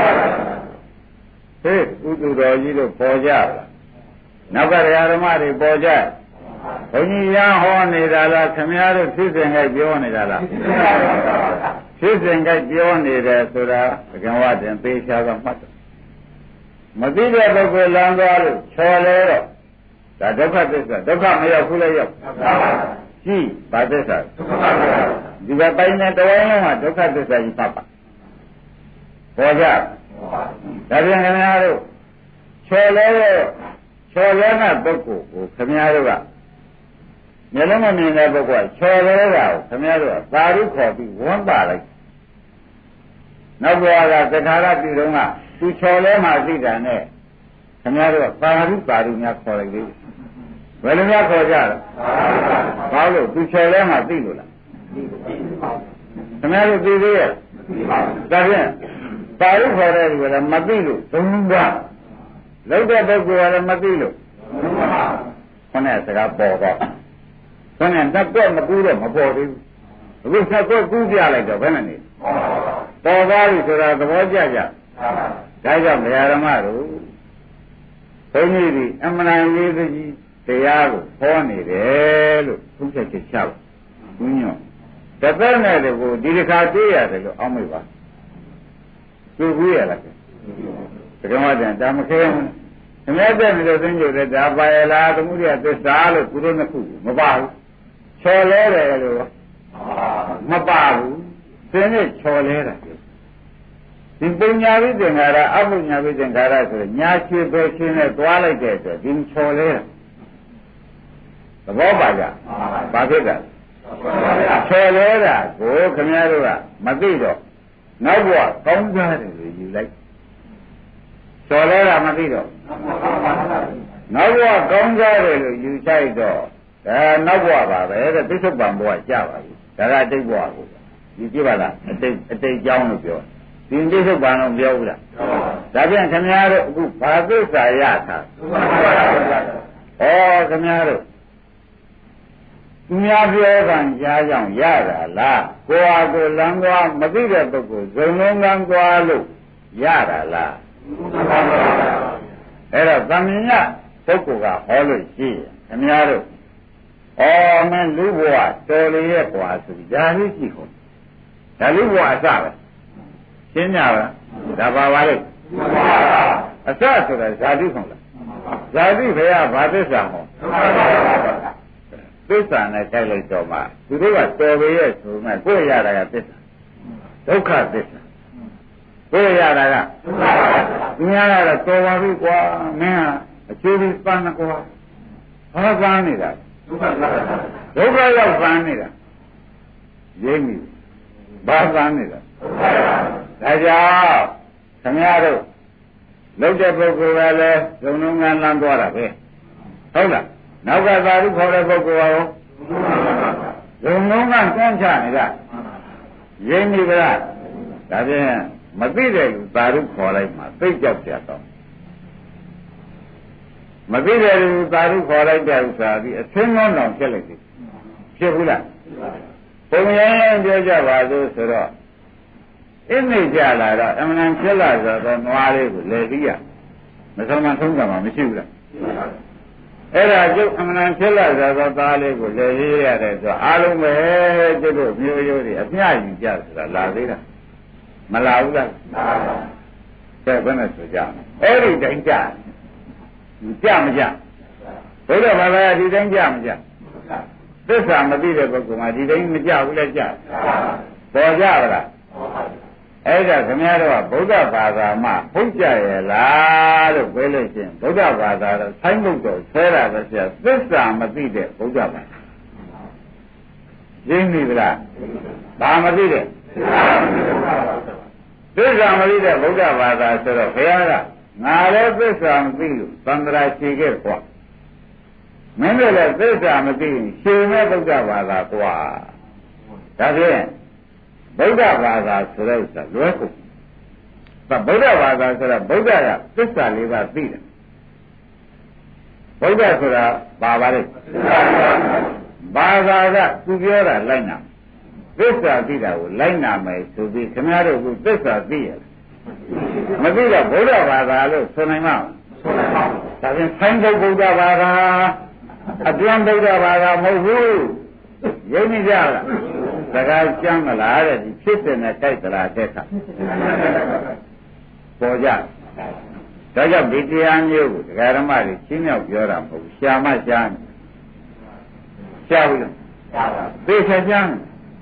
ဟေးဥဒ္ဓတော်ကြီးတို့ပေါ်ကြလားနောက်ကဓမ္မတွေပေါ်ကြဘုန်းကြီးရဟောနေတာလားခင်ဗျားတို့ဖြစ်စဉ်ကပြောနေတာလားဖြစ်စဉ်ကပြောနေတယ်ဆိုတာဘဂဝါတင်သေချာကမှတ်တယ်မသိတဲ့ပုဂ္ဂိုလ်လမ်းသွားလို့ချော်လဲတော့ဒါဒုက္ခသစ္စာဒုက္ခမရောက်ဘူးလေရောက်ရှိဘာသစ္စာဒီဘက်ပိုင်းနဲ့တဝိုင်းလုံးကဒုက္ခသစ္စာကြီးပတ်ပါပေါ်ကြဒါပြန်ခင်ဗျားတို့ချော်လဲချော်လဲတဲ့ပုဂ္ဂိုလ်ကိုခင်ဗျားတို့ကမျက်လုံးမမြင်တဲ့ပုဂ္ဂိုလ်ကချော်လဲတာကိုခင်ဗျားတို့ကသာရုခေါ်ပြီးဝန်းပါလိုက်နောက်ဘဝကသက္ကာရပြည်တော်ကသူချော်လဲမှသိတာနဲ့ခင်ဗျားတို့ကပါရုပါရုများခေါ်လိုက်လေဘယ်လိုများခေါ်ကြလဲဘာလို့သူချော်လဲမှသိလို့လားခင်ဗျားတို့သိသေးရဲ့ဒါဖြင့်ပါရုခေါ်တဲ့လူကလည်းမသိလို့သုံးပါလောက်တဲ့ပုဂ္ဂိုလ်ကလည်းမသိလို့ခொနဲ့စကားပေါ်တော့ခொနဲ့တက်တော့မကူးတော့မပေါ်သေးဘူးအခုဆက်ကွက်ကူးပြလိုက်တော့ဘယ်နဲ့နေပေါ်သွားပြီဆိုတာသဘောကျကြဒါကြောင့်ဘုရားဓမ္မတို့ဘုန်းကြီးဒီအမှန်လေးကြီးတရားကိုဟောနေတယ်လို့သုံးချက်ချက်ချပါဘုညောတသက်နဲ့တကူဒီတစ်ခါတွေ့ရတယ်လို့အောက်မေ့ပါသူကူးရလားတကယ်မှတန်ဒါမခဲဘူးအမြဲတမ်းဒီလိုသိကြတယ်ဒါပါရလားသမုဒိယသစ္စာလို့ကုသိုလ်နှစ်ခုမပါဘူးချော်လဲတယ်လို့မပါဘူးသင်နဲ့ချော်လဲတာဒီပညာဝိသင်္ခါရအပညာဝိသင်္ခါရဆိုရင်ညာချွေပဲချင်းနဲ့တွားလိုက်တဲ့အတွက်ဒီချော်လဲတာသဘောပါကြဘာဖြစ်တာချော်လဲတာကိုခင်ဗျားတို့ကမသိတော့နောက်ဘဝကောင်းကြတယ်လို့ယူလိုက်ချော်လဲတာမသိတော့နောက်ဘဝကောင်းကြတယ်လို့ယူဆိုင်တော့ဒါနောက်ဘဝပါပဲတဲ့သစ္စုပ္ပန်ဘဝကြပါပြီဒါကအတိတ်ဘဝကိုဒီကြည့်ပါလားအတိတ်အတိတ်ကြောင်းလို့ပြောဒီသစ္စုပ္ပန်တော့ပြောဘူးလားဒါပြန်ခင်ဗျားတို့အခုဘာသစ္စာရတာဟခင်ဗျားတို့သူများပြောကံကြားကြောင့်ရတာလားကိုယ်ဟာကိုယ်လမ်းသွားမသိတဲ့ပုဂ္ဂိုလ်ဇုံလုံးကံသွားလို့ရတာလားအဲ့တော့သမင်ညပုဂ္ဂိုလ်ကဟောလို့ရှိရင်ခင်ဗျားတို့အော်မင်းလူဘဝတော်လေရဲ့ကွာဆိုဓာလိရှိခုဓာလိဘဝအစပဲရှင်းကြပါဒါပါပါလေအစဆိုတာဇာတိခုလားဇာတိဘယ်ကဘာသစ္စာဟောသစ္စာနဲ့တိုက်လိုက်တော့မှသူတို့ကတော်ပေရဲ့ဆိုမှကိုယ်ရတာကသစ္စာဒုက္ခသစ္စာကိုယ်ရတာကသူများကတော့တော်ပါပြီကွာမင်းကအကျိုးပြီးပန်းကွာဘာပန်းနေတာဒုက္ခဒုက္ခရောက်ပန်းနေတာရင်းပြီဘာပန်းနေတာဒါကြောင့်ခင်ဗျားတို့လောက်တဲ့ပုဂ္ဂိုလ်ကလည်းဇုံလုံးကလမ်းသွားတာပဲဟုတ်လားနောက်ကသာဓုခေါ်တဲ့ပုဂ္ဂိုလ်ကရောဇုံလုံးကတွန်းချနေတာရင်းပြီဗျာဒါဖြင့်မသိတဲ့လူသာဓုခေါ်လိုက်မှသိကြောက်ကြတော့မသိတဲ့လူသာဓုခေါ်လိုက်တဲ့ဥစ္စာပြီးအသင်းလုံးတော်ဖြစ်လိုက်ပြီဖြစ်ဘူးလားပုံရင်းပြောကြပါစို့ဆိုတော့အင်းနေကြလာတော့အမှန်တန်ဖြစ်လာဆိုတော့နွားလေးကိုလေပြီးရမဆုံးမဆုံးကြမှာမရှိဘူးလားအဲ့ဒါကျုပ်အမှန်တန်ဖြစ်လာဆိုတော့သားလေးကိုလေရေးရတယ်ဆိုအားလုံးပဲကျုပ်တို့မျိုးရိုးတွေအမျှယူကြဆိုတာလာသေးတာမလာဘူးလားကဲဘယ်နဲ့ဆိုကြအဲ့ဒီတိုင်းကြကြမကြဘုရားဘာသာဒီတိုင်းကြမကြသစ္စာမသိတဲ့ပုဂ္ဂိုလ်မှာဒီတိုင်းမကြဘူးလဲကြပေါ်ကြပါလားအဲ့ဒါခင်ဗျားတို့ကဗုဒ္ဓဘာသာမှာဟုတ်ကြရဲ့လားလို့ပြောလို့ရှိရင်ဗုဒ္ဓဘာသာတော့ဆိုင်းဘုတ်တော်ဆွဲတာပဲဆရာသစ္စာမသိတဲ့ဗုဒ္ဓဘာသာရင်းပြီလားဘာမသိတဲ့သစ္စာမသိတဲ့ဗုဒ္ဓဘာသာဆိုတော့ဘုရားကငါလည်းသစ္စာမသိလို့သံဃာရှိခဲ့ကွာမင်းတို့လည်းသစ္စာမသိရင်ရှင်မဲ့ဗုဒ္ဓဘာသာကွာဒါဖြင့်ဗုဒ္ဓဘာသာဆိုတဲ့ဥစ္စာလွဲကုန်ဗုဒ္ဓဘာသာဆိုတာဗုဒ္ဓကသစ္စာလေးပါးသိတယ်ဗုဒ္ဓဆိုတာဘာပါလဲဘာသာကသူပြောတာလိုက်နာသစ္စာသိတာကိုလိုက်နာမယ်ဆိုပြီးခင်ဗျားတို့ကသစ္စာသိရတယ်မသိတော့ဗုဒ္ဓဘာသာလို့ဆိုနိုင်မှာဆိုနိုင်ပါဘူးဒါဖြင့်ဆိုင်းဘုဗုဒ္ဓဘာသာအတွင်းဗုဒ္ဓဘာသာမဟုတ်ဘူးယုံကြည်ကြလားစကားကျမ်းမလားတဲ့ဒီဖြစ်တဲ့နဲ့တိုက်သလားတဲ့ခါပေါ်ကြဒါကြောင့်ဒီတရားမျိုးကိုဒကာဓမ္မတွေရှင်းမြောက်ပြောတာမဟုတ်ဘူးရှာမရှားရှားဘူးလားရှားပါသိချင်ချမ်း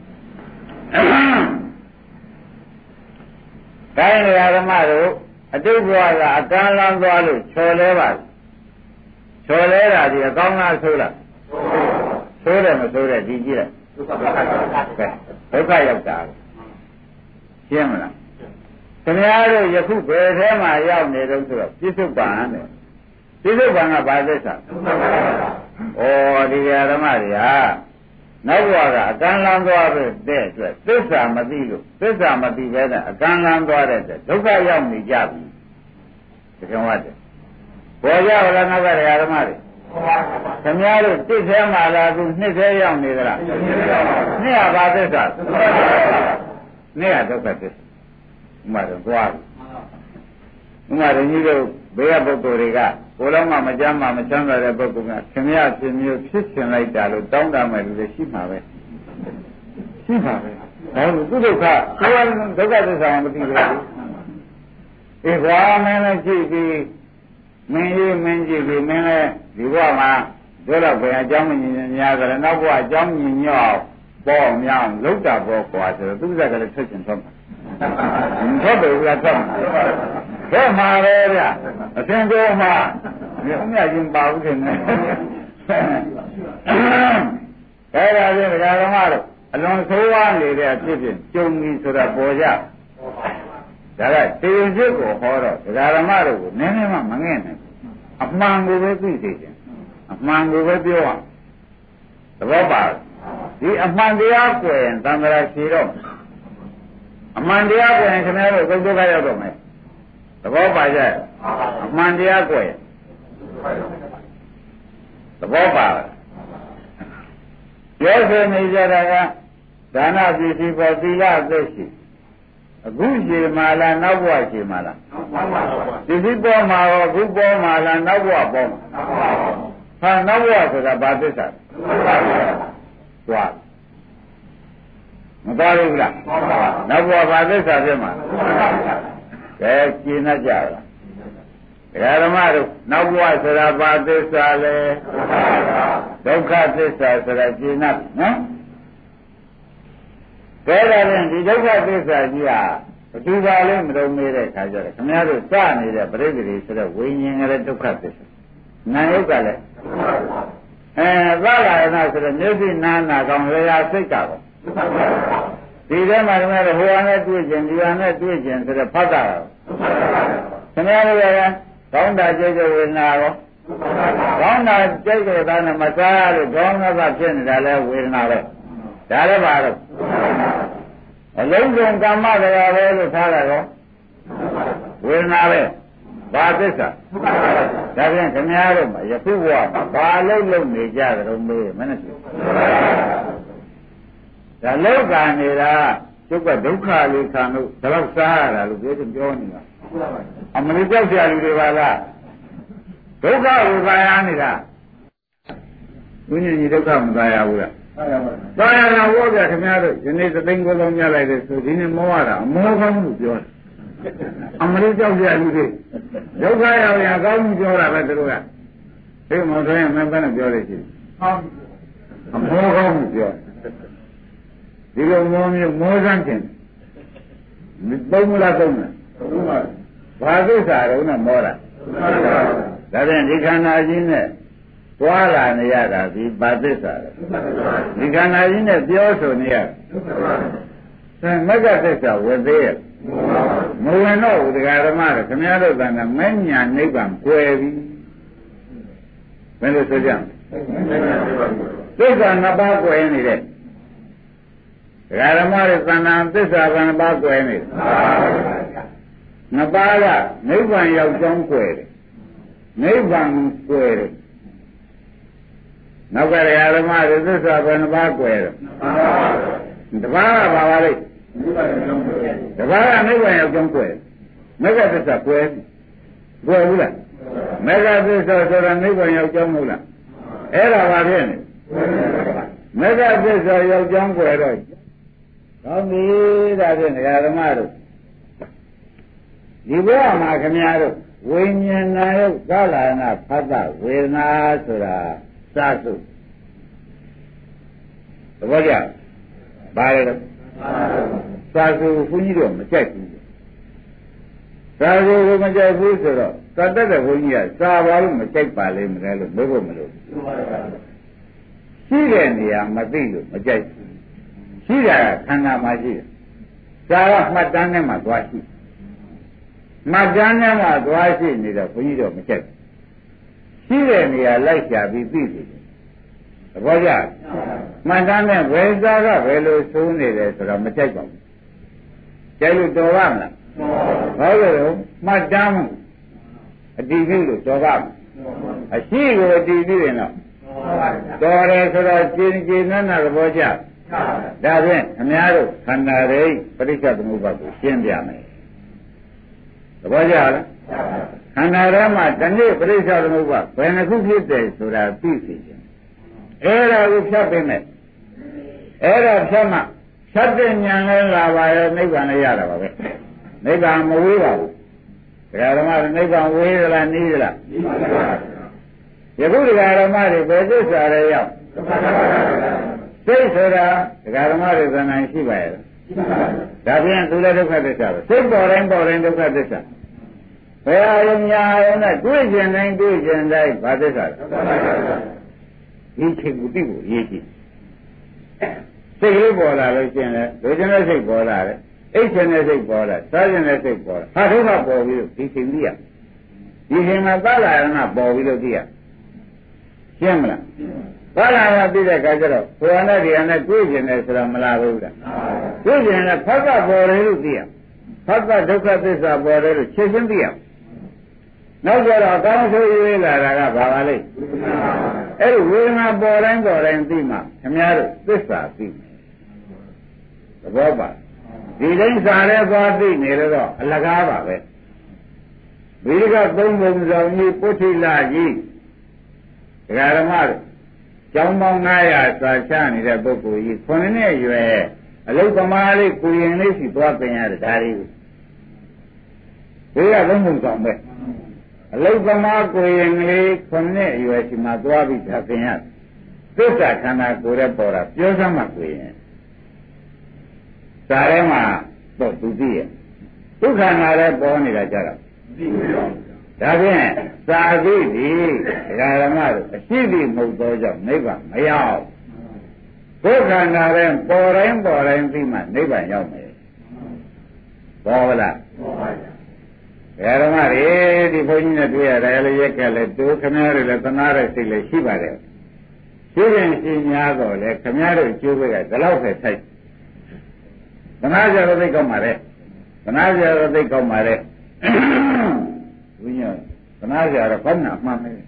တိုင်းဒကာဓမ္မတို့အတုဘဝကအကန်းလန်းသွားလို့ချော်လဲပါချော်လဲတာဒီအကောင်းလားဆိုးလားဆိုးတယ်မဆိုးတယ်ဒီကြည့်လိုက်ဒုက္ခဒုက္ခရောက်တာရှင်းမလားခင်ဗျားတို့ယခုဘယ်ထဲမှာရောက်နေတော့ဆိုတော့ပြစ္ဆုတ်ပံနဲ့ပြစ္ဆုတ်ပံကဘာသစ္စာဩဒီဓမ္မတွေဟာနောက်ဘဝကအကန်းလန်းသွားတဲ့အတွက်သစ္စာမသိလို့သစ္စာမသိပဲနဲ့အကန်းလန်းသွားတဲ့အတွက်ဒုက္ခရောက်နေကြပြီဒီကောင်ဟုတ်တယ်ပေါ်ကြပါလားနောက်ကဓမ္မတွေခင်ဗျားတို့တစ်ထဲမှာလားသူနှစ်ထဲရောက်နေသလားနှစ်ဟာဘာသစ္စာနှစ်ဟာဒုက္ခသစ္စာဥမာတော့သွားပြီဥမာတော့ကြီးတို့ဘေးကပုဂ္ဂိုလ်တွေကကိုယ်လုံးမှမကြမ်းမှမချမ်းသာတဲ့ပုဂ္ဂိုလ်ကခင်ဗျားဖြစ်မျိုးဖြစ်ရှင်လိုက်တာလို့တောင်းတမယ်လူတွေရှိမှာပဲရှိမှာပဲဒါလို့သူဒုက္ခကိုယ်ဒုက္ခသစ္စာမသိဘူးအေးကွာမင်းလည်းကြည့်ပြီးမင်းကြီးမင်းကြီးပြီးမင်းလည်းဒီဘဝမှာတို့တော့ဘယ်အကြောင်းမညင်များကြလဲနောက်ဘဝအကြောင်းညင်ညော့ပေါ်မြောင်းလောက်တာပေါ်ကွာဆိုတော့သူကလည်းထွက်ချင်ထွက်မှာထွက်တယ်ကထွက်မှာထွက်မှာပဲဗျအသင်ကိုမှမြတ်မြတ်ချင်းပါဘူးခင်ဗျအဲ့ဒါဖြင့်ဒကာဓမ္မတို့အလွန်ဆိုးဝါးနေတဲ့အဖြစ်ဖြင့်ကျုံကြီးဆိုတာပေါ်ကြဒါကတေစိတ်ကိုဟောတော့ဒကာဓမ္မတို့ကိုနည်းနည်းမှမငဲ့နိုင်အမှန်ကိုပဲသိသိတယ်အမှန်ကိုပဲပြောရသဘောပါဒီအမှန်တရားကိုရင်သံဃာရှိတော့အမှန်တရားကိုရင်ခင်ဗျားတို့ဒုက္ခရောက်တော့မယ်သဘောပါရဲ့အမှန်တရားကိုရင်သဘောပါပြောဆိုနေကြတာကဒါနပစ္စည်းပေါ်သီလအသက်ရှိအခုရှိမှလားနောက်ဘဝရှိမှလားပစ္စည်းပေါ်မှာရောအခုပေါ်မှာလားနောက်ဘဝပေါ်မှာဟာနောက်ဘဝဆိုတာဘာသစ္စာသွားမသွားဘူးလားနောက်ဘဝဘာသစ္စာဖြစ်မှာကဲရှင်းတတ်ကြလားဒကာဓမ္မတို့နောက်ဘဝဆိုတာဘာသစ္စာလဲဒုက္ခသစ္စာဆိုတာရှင်းတတ်နော်ကဲဒါဖြင့်ဒီဒုက္ခသစ္စာကြီးဟာဘယ်သူပါလဲမတော်မေးတဲ့ခါကျတော့ခင်ဗျားတို့စနေတဲ့ပြိတ္တိဆိုတော့ဝိညာဉ်ကလည်းဒုက္ခသစ္စာနာယုတ်ကလည်းအဲသလာယနာဆိုတော့မျက်စိနာနာကောင်လျာစိတ်ကတော့ဒီထဲမှာခင်ဗျားတို့ဟိုဟာနဲ့တွေ့ကျင်ဒီဟာနဲ့တွေ့ကျင်ဆိုတော့ဖတ်တာတော့ခင်ဗျားတို့ကကောင်းတာကြိတ်ကြဝေဒနာရောကောင်းတာကြိတ်ကြတာနဲ့မစားရလို့ကောင်းတာဖြစ်နေတာလဲဝေဒနာပဲဒါလည်းပါတော့အလုံးစုံကာမတရားပဲလို့ထားတာကောဝေဒနာပဲဘာသစ္စာဒါဖြင့်ခင်ဗျားတို့မှာယခုဘဝမှာဘာလုံးလုံးနေကြကြတော့မေးမနဲ့ဖြစ်ဒါလောကနေတာကျုပ်ကဒုက္ခလေးခံလို့ဒါတော့စားရတာလို့ပြောတယ်ပြောနေတာအမလေးကြောက်ကြလူတွေပါလားဒုက္ခကိုသာယာနေတာဝိညာဉ်ကြီးဒုက္ခမသာယာဘူးလားသာယာတာဟောပြခင်ဗျားတို့ဒီနေ့သသိန်းကိုလုံးမြလိုက်တယ်ဆိုဒီနေ့မောရတာအမောကောင်းမှုပြောတယ်အမလေးကြောက်ကြလူတွေဒုက္ခရောက်ရင်ကောင်းမှုပြောတာပဲသူတို့ကသိမောဆိုရင်မင်းဘယ်နဲ့ပြောလို့ရှိလဲအမောကောင်းမှုပြောဒီလိုမောမျိုးမောစမ်းခြင်းသုံးမလားသုံးမလားဘာသစ္စာတော့နဲ့မောတာဒါဖြင့်ဒီခန္ဓာကြီးနဲ့သွားလာနေရတာဒီဘာသစ္စာလဲဒီခန္ဓာကြီးနဲ့ပြောဆိုနေရတာမဂ္ဂသစ္စာဝေသေးရဲ့မဝင်တော့ဘူးတရားဓမ္မတွေခင်ဗျားတို့ကမဉ္ဇဏ်နိဗ္ဗာန်ကွယ်ပြီဘယ်လိုဆိုကြသစ္စာနှစ်ပါးကွယ်နေတဲ့တရားဓမ္မတွေသဏ္ဍာန်သစ္စာကနှစ်ပါးကွယ်နေတယ်နှစ်ပါးကနိဗ္ဗာန်ရောက်ကြောင်းကွယ်တယ်နိဗ္ဗာန်ကွယ်တယ်နောက်ကရာဓမ္မတွေသစ္စာဘယ်နှပါးကွယ်တယ်တပါးကပါပါလိမ့်တပါးကနိဗ္ဗာန်ရောက်ကြောင်းကွယ်မဂ္ဂသစ္စာကွယ်ကွယ်ဘူးလားမဂ္ဂသစ္စာဆိုတာနိဗ္ဗာန်ရောက်ကြောင်းမဟုတ်လားအဲ့ဒါပါဖြစ်နေမဂ္ဂသစ္စာရောက်ကြောင်းကွယ်တော့ကောင်းပြီဒါဖြင့်ရာဓမ္မတို့ဒီဘဝမှာခင်ဗျားတို့ဝိညာဏယုတ်ကာလနာဖတ်တာဝေဒနာဆိုတာစာစုသဘောကျဘာလဲစာစုဘုန်းကြီးတို့မကြိုက်ဘူးစာစုကိုမကြိုက်ဘူးဆိုတော့သတ္တတဲ့ဘုန်းကြီးကစာပါလို့မကြိုက်ပါလိမ့်မယ်လို့ပြောဖို့မလို့ရှိတဲ့နေရာမသိလို့မကြိုက်ဘူးရှိတာကခန္ဓာမှာရှိတယ်စာကမှတ်တမ်းထဲမှာသွားရှိမှတ်တမ်းထဲမှာသွားရှိနေတော့ဘုန်းကြီးတို့မကြိုက်ရှိတဲ့နေရာလိုက်ရှာပြီးသိတယ်သဘောကျမှတ်တမ်းနဲ့ဝေစာကဘယ်လိုဆိုးနေတယ်ဆိုတော့မကြိုက်ပါဘူးကြိုက်လို့တော်ပါမလားဘာလို့လဲမှတ်တမ်းအတည်ပြုလို့တော်ပါမလားအရှိကိုအတည်ပြုရင်တော့တော်တယ်ဆိုတော့ကျင်ကျင်နဲ့သဘောကျဒါဖြင့်အများတို့ခန္ဓာရိပ်ပရိစ္ဆေသမုပ္ပါဒ်ကိုရှင်းပြမယ်သဘောကျလားခန္ဓာထဲမှာတဏှိပရိစ္ဆေသမုပ္ပါဒ်ဘယ်နှခုဖြစ်တယ်ဆိုတာသိသိချင်းအဲ့ဒါကိုဖြတ်ပေးမယ်အဲ့ဒါဖြတ်မှဖြတ်တဲ့ဉာဏ်လည်းလာပါရဲ့နိဗ္ဗာန်လည်းရတာပါပဲနိဗ္ဗာန်မဝေးပါဘူးတရားဓမ္မတွေနိဗ္ဗာန်ဝေးသလားနီးသလားနီးပါပါယခုတရားဓမ္မတွေဘယ်သစ္စာတွေရောက်စိတ်ဆိုတာတရားဓမ္မတွေသဏ္ဍာန်ရှိပါရဲ့ဒါဖြင့်သူလည်းဒုက္ခသစ္စာပဲစိတ်ပေါ်တိုင်းပေါ်တိုင်းဒုက္ခသစ္စာဘယ်အယုံညာအယုံနဲ့တွေ့ကျင်တိုင်းတွေ့ကျင်တိုင်းဘာသစ္စာဒီချိန်ကိုသိဖို့ရေးကြည့်စိတ်လေးပေါ်လာလို့ကျင်လဲလူကျင်တဲ့စိတ်ပေါ်လာတယ်အိတ်ကျင်တဲ့စိတ်ပေါ်လာစားကျင်တဲ့စိတ်ပေါ်လာဟာဒုက္ခပေါ်ပြီးတော့ဒီချိန်သိရဒီချိန်မှာသလာရဏပေါ်ပြီးလို့သိရရှင်းမလားဘာလာရပြီးတဲ့အခါကျတော့ဘုရားနဲ့ဒီဟာနဲ့တွေ့ကျင်တယ်ဆိုတာမလားဘူးလားတွေ့ကျင်တယ်ဖတ်တာပေါ်တယ်လို့သိရဖတ်တာဒုက္ခသစ္စာပေါ်တယ်လို့ချက်ချင်းသိရနောက်ကြတော့ကောင်းဆိုးရွေးလာတာကဘာပါလိမ့်အဲ့ဒီဝေဒနာပေါ်တိုင်းပေါ်တိုင်းသိမှခင်ဗျားတို့သစ္စာသိမယ်သဘောပါဒီတိုင်းစားတဲ့သွားသိနေတော့အလကားပါပဲဝိရိကသုံးပုံဆောင်ကြီးပုထိလကြီးဒကာဓမ္မတို့ကျောင်းပေါင်းnine hundredစာချနေတဲ့ပုဂ္ဂိုလ်ကြီးခုနှစ်နှစ်ရွယ်အလုပမာလေးကိုရင်လေးစီသွားပင်ရတယ်ဒါလေးဝိရိကသုံးပုံဆောင်ပဲအလုပမာကိုရင်လေးခုနှစ်အရွယ်စီမှာသွားပြီးဒါပင်ရသစ္စာခန္ဓာကိုယ်ရဲ့ပေါ်တာပြောစမ်းမှကိုရင်ဒါထဲမှာတော့သူသိရဲ့ဒုက္ခနာလည်းပေါ်နေတာကြတာသိပြီတော့ဒါဖြင့်သာသိပြီဒကာဓမ္မတို့အရှိတိမဟုတ်သောကြောင့်နိဗ္ဗာန်မရောက်ဒုက္ခနာလည်းပေါ်တိုင်းပေါ်တိုင်းသိမှနိဗ္ဗာန်ရောက်မယ်ပေါ်လားပေါ်ပါဗျာဒကာဓမ္မတွေဒီဘုန်းကြီးနဲ့တွေ့ရတယ်လည်းရက်ကလည်းတို့ခမည်းတော်လည်းသနာတဲ့စိတ်လည်းရှိပါတယ်ရှိရင်ရှိများတော့လေခမည်းတော်ကျိုးဘက်ကဒီလောက်ပဲထိုက်သနာကြတော့သိကောင်းပါလေသနာကြတော့သိကောင်းပါလေဝိညာဉ်သနာကြတော့ကောင်းတာမှန်မယ်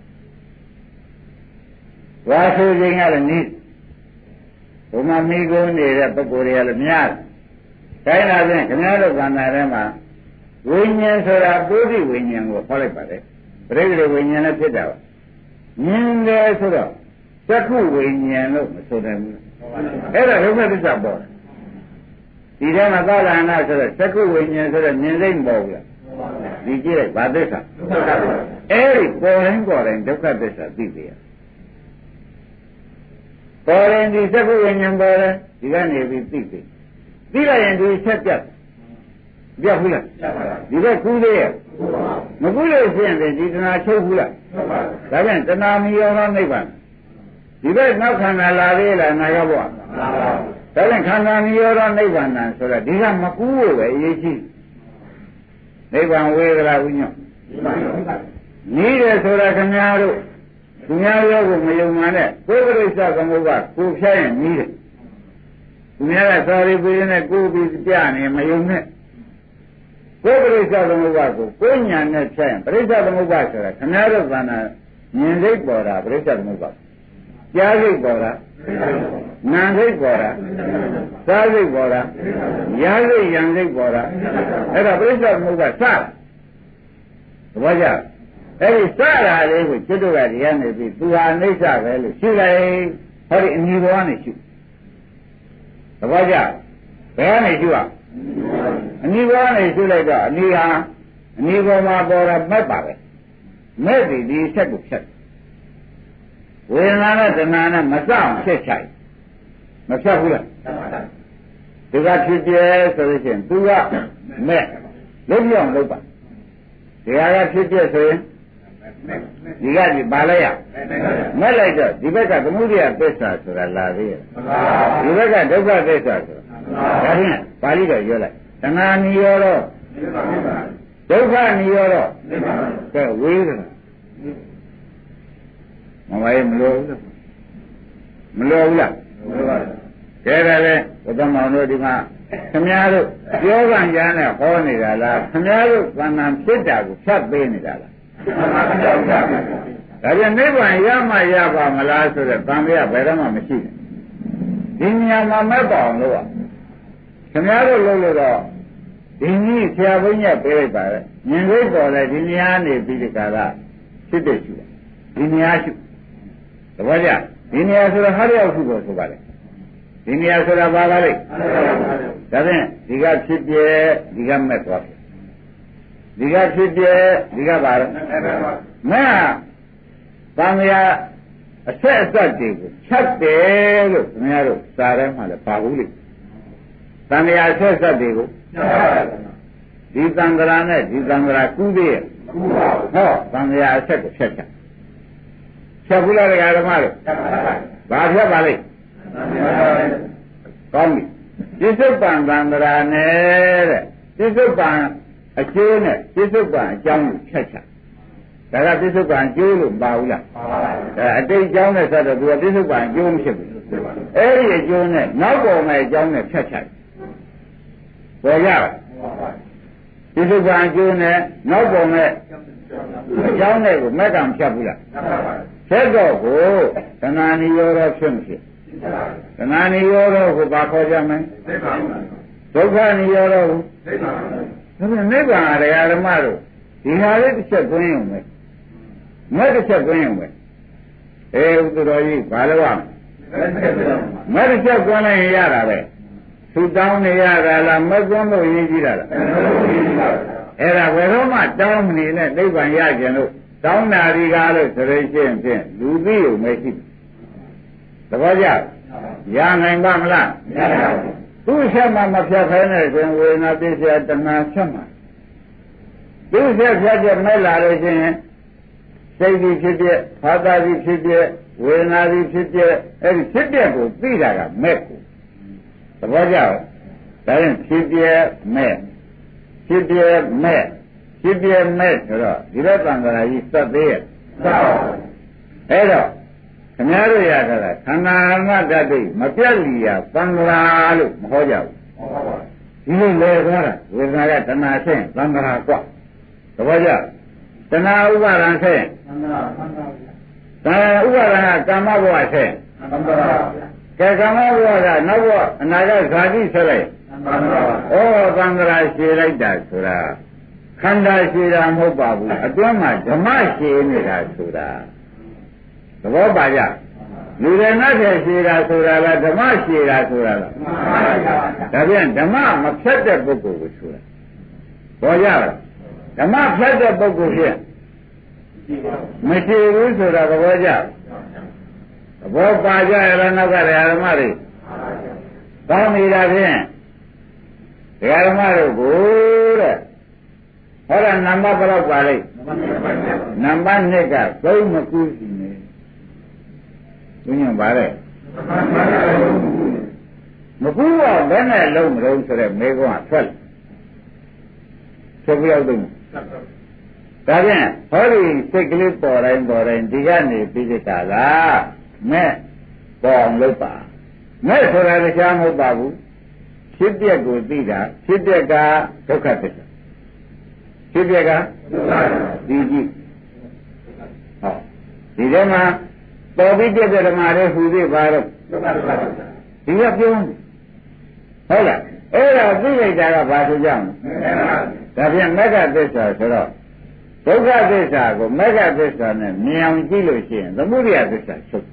ဝါဆိုခြင်းကလည်းနိဘုမမိကုန်နေတဲ့ပုဂ္ဂိုလ်တွေကလည်းများတယ်ဒါရင်ဖြင့်ခင်ဗျားတို့ကံနာထဲမှာဝိညာဉ်ဆိုတာပုရိဝိညာဉ်ကိုခေါ်လိုက်ပါတယ်ပရိသေဝိညာဉ်လည်းဖြစ်တာပါမြင်တယ်ဆိုတော့သက္ခုဝိညာဉ်လို့မဆိုနိုင်ဘူးအဲ့ဒါဒုက္ခသစ္စာပေါ်ဒီထဲမှာသာလနာဆိုတော့သက္ခုဝိညာဉ်ဆိုတော့မြင်စိတ်မပေါ်ဘူးလားဒီကြည့်လိုက်ဘာသစ္စာအဲ့ဒီပေါ်တိုင်းပေါ်တိုင်းဒုက္ခသစ္စာသိပြီပေါ်ရင်ဒီသက္ခုဝိညာဉ်ပေါ်တယ်ဒီကနေပြီးသိပြီသိလိုက်ရင်ဒီချက်ပြတ်ပြတ်ဘူးလားဒီကကူးသေးရဲ့မကူးလို့ရှိရင်ဒီတဏှာချုပ်ဘူးလားဒါပြန်တဏှာမီရောတော့နိဗ္ဗာန်ဒီဘက်နောက်ခန္ဓာလာသေးလားနာရောဘဝဒါပြန်ခန္ဓာမီရောတော့နိဗ္ဗာန်ဆိုတော့ဒီကမကူးလို့ပဲအရေးကြီးနိဗ္ဗာန်ဝေဒရာဝိညာဉ်နီးတယ်ဆိုတာခင်ဗျားတို့သူများရောကိုမယုံမှနဲ့ကိုယ်ပရိစ္ဆသမုပ္ပါကိုဖြတ်ရင်နီးတယ်သူများကသာရိပုတ္တနဲ့ကိုယ်ပြီးပြနေမယုံနဲ့ကိုယ်ပရိစ္ဆသမုပ္ပါကိုကိုယ်ညာနဲ့ဖြတ်ရင်ပရိစ္ဆသမုပ္ပါဆိုတာခင်ဗျားတို့ကဏ္ဍမြင်စိတ်ပေါ်တာပရိစ္ဆသမုပ္ပါကြားစိတ်ပေါ်တာနာစိတ်ပေါ်တာစားစိတ်ပေါ်တာရားစိတ်ယံစိတ်ပေါ်တာအဲ့ဒါပရိစ္ဆသမုပ္ပါစတာသဘောကျအဲ့ဒီစတာလေးကိုကျွတ်တို့ကဒီကနေပြီးသူဟာအိဋ္ဌပဲလို့ရှင်းလိုက်ဟောဒီအညီဘောကနေရှင်းသဘောကျဘယ်ကနေရှင်းอ่ะအညီဘောကနေရှင်းလိုက်တော့အညီဟာအညီဘောမှာပေါ်တာမက်ပါပဲမက်ဒီဒီဆက်ကိုဖြတ်ဝေဒနာနဲ့တဏှာနဲ့မစအောင်ဖြတ်ချိုက်မဖြတ်ဘူးလားဒီကဖြစ်ပြဲဆိုလို့ရှိရင်သူကမဲ့လုံးပြောင်းလုပ်ပါဒီဟာကဖြစ်ပြဲဆိုရင်ဒီကဒီပါလိုက်ရမဲ့လိုက်တော့ဒီဘက်ကသမုဒိယသစ္စာဆိုတာလာသေးရဲ့ဒီဘက်ကဒုက္ခသစ္စာဆိုတာဒါဖြင့်ပါဠိတော်ပြောလိုက်တဏှာနိရောဓဒုက္ခနိရောဓကဲဝေဒနာမမရေးမလို့မလို့ဘူးလားကဲဒါလေဘုဒ္ဓမောင်တို့ဒီမှာခင်ဗျားတို့ပြောကံကြားနဲ့ဟောနေတာလားခင်ဗျားတို့သဏ္ဍာန်ဖြစ်တာကိုဖြတ်ပေးနေတာလားဒါပြန်နိဗ္ဗာန်ရမှရပါမလားဆိုတော့သံဃာဘယ်တော့မှမရှိဘူးဒီညမှာမဲ့ပါအောင်လို့ခင်ဗျားတို့လုပ်လို့တော့ဒီနည်းဆရာဘုန်းကြီးပေးလိုက်ပါလေမြင်လို့ပေါ်လေဒီနေရာနေပြီးဒီကရာဖြစ်တဲ့ရှိတယ်ဒီနေရာရှိသဘောကျဒီနေရာဆိုတော့ဟာရောက်ခုကိုဆိုပါလေဒီနေရာဆိုတာဘာပါလဲဒါဖြင့်ဒီကဖြစ်ပြဲဒီကမဲ့သွားပြီဒီကဖြစ်ပြဲဒီကပါလဲမဲ့သံဃာအဆက်အဆက်တွေကိုချက်တယ်လို့ခင်ဗျားတို့စာထဲမှာလည်းပါဘူးလေသံဃာအဆက်အဆက်တွေကိုဒီသံဃာနဲ့ဒီသံဃာကူးသေးရဲ့ဟောသံဃာအဆက်ကိုဖြတ်ချက်ဖြတ်ဘူးလားဓမ္မတို့ဘာဖြတ်ပါလိမ့်ကောင်းပြီပြစ္ဆုတ်ပံသံဃာနဲ့တဲ့ပြစ္ဆုတ်ပံအကျိုးနဲ့ပြစ္ဆုတ်ပံအကြောင်းကိုဖြတ်ချက်ဒါကပြစ္ဆုတ်ပံအကျိုးလို့ပါဘူးလားအဲအတိတ်အကြောင်းနဲ့ဆက်တော့သူကပြစ္ဆုတ်ပံအကျိုးမဖြစ်ဘူးအဲ့ဒီအကျိုးနဲ့နောက်ပေါ်မဲ့အကြောင်းနဲ့ဖြတ်ချက်ပေါ်ရပြစ္ဆုတ်ပံအကျိုးနဲ့နောက်ပေါ်မဲ့အကြောင်းနဲ့ကိုမက်ကံဖြတ်ဘူးလားဖြတ်တော့ကိုတဏှာနိရောဓဖြစ်မဖြစ်တဏှာနိရောဓကိုဘာခေါ်ကြမလဲဒုက္ခနိရောဓကိုဒါပြန်နိဗ္ဗာန်အရာဓမ္မတို့ဒီဟာလေးတစ်ချက်တွင်းရုံပဲမက်တစ်ချက်တွင်းရုံပဲအေးဥဒ္ဒတော်ကြီးဘာလို့လဲမက်တစ်ချက်တွင်းလိုက်ရတာပဲသူတောင်းနေရတာလားမက်တွင်းလို့ရင်းကြည့်တာလားအဲ့ဒါဘယ်တော့မှတောင်းမနေနဲ့နိဗ္ဗာန်ရကြလို့တောင်းနာရီကားလို့ဆိုရင်ဖြင့်လူသိုံမရှိဘူးသဘောကျရနိုင်ပါမလားမရပါဘူးသူ့ဆက်မှမဖြတ်ခိုင်းတဲ့ဆိုရင်ဝေဒနာသိစရာတဏှာဆက်မှာသူ့ဆက်ဖြတ်ချက်မဲ့လာလို့ရှိရင်စိတ်ကြီးဖြစ်ဖြစ်ဖာသာကြီးဖြစ်ဖြစ်ဝေဒနာကြီးဖြစ်ဖြစ်အဲ့ဒီဖြစ်တဲ့ကိုသိတာကမဲ့ကိုသဘောကျလားဒါရင်ဖြစ်ပြမဲ့ဖြစ်ပြမဲ့ဖြစ်ပြမဲ့ဆိုတော့ဒီတော့တန်ခါကြီးစက်သေးရဲ့စက်ပါအဲ့တော့ခင်ဗျားတို့ရတာခန္ဓာငါတတ်သိမပြတ်လီရသံဃာလို့မဟောကြဘူးဒီလိုလေသွားတာဝေဒနာကတဏှာဆင်းသံဃာကွသဘောကျတဏှာဥပါဒံဆင်းသံဃာဥပါဒံကကာမဘဝဆင်းသံဃာကဲကာမဘဝကနောက်ဘဝအနာဂတ်ဇာတိဆက်လိုက်ဩသံဃာရှည်လိုက်တာဆိုတာခန္ဓာရှည်တာမဟုတ်ပါဘူးအတွင်းမှာဓမ္မရှည်နေတာဆိုတာသဘောပါကြလူတွေနဲ့ရှည်တာဆိုတာလားဓမ္မရှည်တာဆိုတာလားဒါပြန်ဓမ္မမဖြတ်တဲ့ပုဂ္ဂိုလ်ကိုဆိုတာဘောကြလားဓမ္မဖြတ်တဲ့ပုဂ္ဂိုလ်ဖြင့်မရှိဘူးဆိုတာသဘောကျသဘောပါကြရလားနောက်ကဓမ္မတွေကောင်းနေတာဖြင့်ဓမ္မတို့ကိုတဲ့ဟောတာနံပါတ်ဘယ်လောက်ပါလိမ့်နံပါတ်နှစ်ကသုံးမကူးစီနေဘုညာပါလေမကူးတော့ဘယ်နဲ့လုံးမလုံးဆိုတဲ့မေကွန်းကထွက်လာဆိုပြရောက်တော့ဒါဖြင့်ဟောဒီစိတ်ကလေးပေါ်တိုင်းပေါ်တိုင်းဒီကနေပြီးကြတာလားမဲ့ပေါ်အောင်လုပ်ပါမဲ့ဆိုတာတရားမဟုတ်ပါဘူးဖြစ်ပျက်ကိုသိတာဖြစ်ပျက်ကဒုက္ခသစ္စာဖြစ်ပျက်ကဒီကြည့်ဟောဒီထဲမှာပေါ်ပြီးပြတဲ့ဓမ္မတွေဟူသေးပါတော့ဒီကပြောဟုတ်လားအဲ့ဒါသိလိုက်တာကဘာဆိုကြမလဲဒါပြန်မက္ခသစ္စာဆိုတော့ဒုက္ခသစ္စာကိုမက္ခသစ္စာနဲ့မြင်အောင်ကြည့်လို့ရှိရင်သမုဒယသစ္စာချုပ်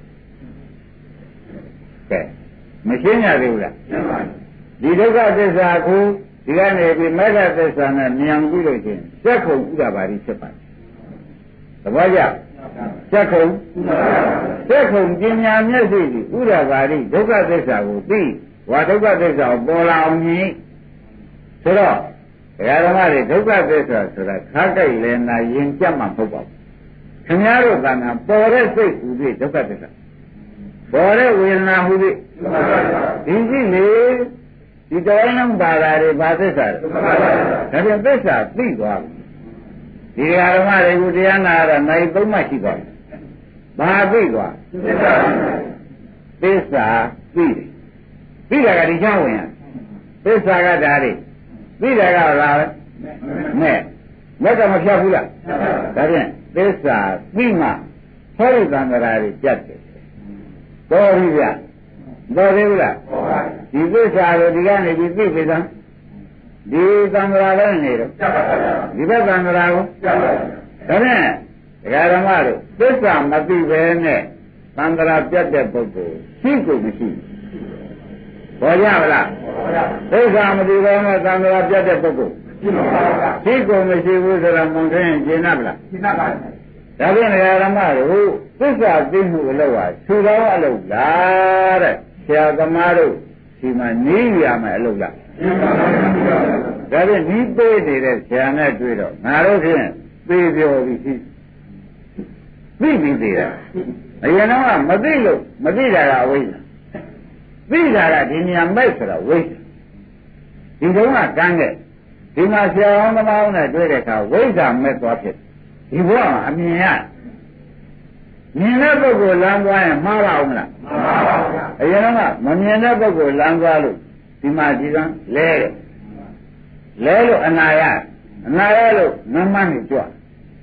ကဲမရှင်းရသေးဘူးလားဒီဒုက္ခသစ္စာကိုဒီကနေပြီးမက္ခသစ္စာနဲ့မြင်အောင်ကြည့်လို့ရှိရင်စက္ခုံဥဒ္ဒဘာတိဖြစ်ပါတယ်သဘောကျစက္ခုံစက္ခုံပညာမျက်စိကြီးဥဒ္ဒဘာတိဒုက္ခသစ္စာကိုသိဝါဒုက္ခသစ္စာကိုပေါ်လာအောင်မြင်ဆိုတော့ဓမ္မတွေဒုက္ခသစ္စာဆိုတာခါကြိုက်လဲနာရင်ကြက်မှမဟုတ်ပါဘူးခင်ဗျားတို့ကနာပေါ်တဲ့စိတ်ဟူပြီးဒုက္ခသစ္စာပေါ်တဲ့ဝေဒနာဟူပြီးဒီကြည့်လေဒီတိုင်းလုံးပါတာတွေဘာသစ္စာလဲဒါပြန်သစ္စာသိသွားပြီဒီဓမ္မတွေကိုတရားနာရတာနိုင်သုံးမှရှိသွားပြီဘာသိသွားသစ္စာသိတယ်သိတာကဒီချောင်းဝင်ရသစ္စာကဒါတွေသိတယ်ကလားမဲ့မက်ကမဖြတ်ဘူးလားဒါဖြင့်သစ္စာသိမှဟောဒီသံဃာတွေပြတ်တယ်တော်ပြီဗျတော်သေးဘူးလားဒီသစ္စာကိုဒီကနေပြီးသိပြီသံဒီသံဃာလည်းနေတော့ဒီဘက်သံဃာကိုဒါဖြင့်ဒကာဓမ္မတို့သစ္စာမသိပဲနဲ့သံဃာပြတ်တဲ့ပုဂ္ဂိုလ်ရှိကိုမရှိဘောကြမလားသစ္စာမသိပဲနဲ့သံဃာပြတ်တဲ့ပုဂ္ဂိုလ်ရှိကိုမရှိဘူးဆိုတော့မုံသိရင်ရှင်း납လားရှင်း납ပါဘူးဒါဖြင့်ဒကာဓမ္မတို့သစ္စာသိမှုအလုပ်ဟာခြူတော်အလုပ်လားတဲ့ဆရာသမားတို့ဒီမှာနေရမယ်အလုပ်လားဒါဖြင့်ဒီပေးနေတဲ့ဆရာနဲ့တွေ့တော့ငါတို့ဖြင့်သိပြောပြီးရှိသိပြီးသေးတာအရင်တော့မသိလို့မသိတာကအဝိဇ္ဇာသိတာကဒီနေရာမဲ့ဆိုတာဝိဇ္ဇာဒီတုန်းကကန်းတဲ့ဒီမှာဆရာအောင်သမားအောင်နဲ့တွေ့တဲ့အခါဝိဇ္ဇာမဲ့သွားဖြစ်ဒီဘဝမှာအမြင်ရမြင်တဲ့ပုဂ္ဂိုလ်လမ်းသွားရင်မှားပါဦးမလားမှားပါဘူးအရင်ကမမြင်တဲ့ပုဂ္ဂိုလ်လမ်းသွားလို့ဒီမှာဒီကံလဲတယ်လဲလို့အနာရအနာရလို့နမနေကြွ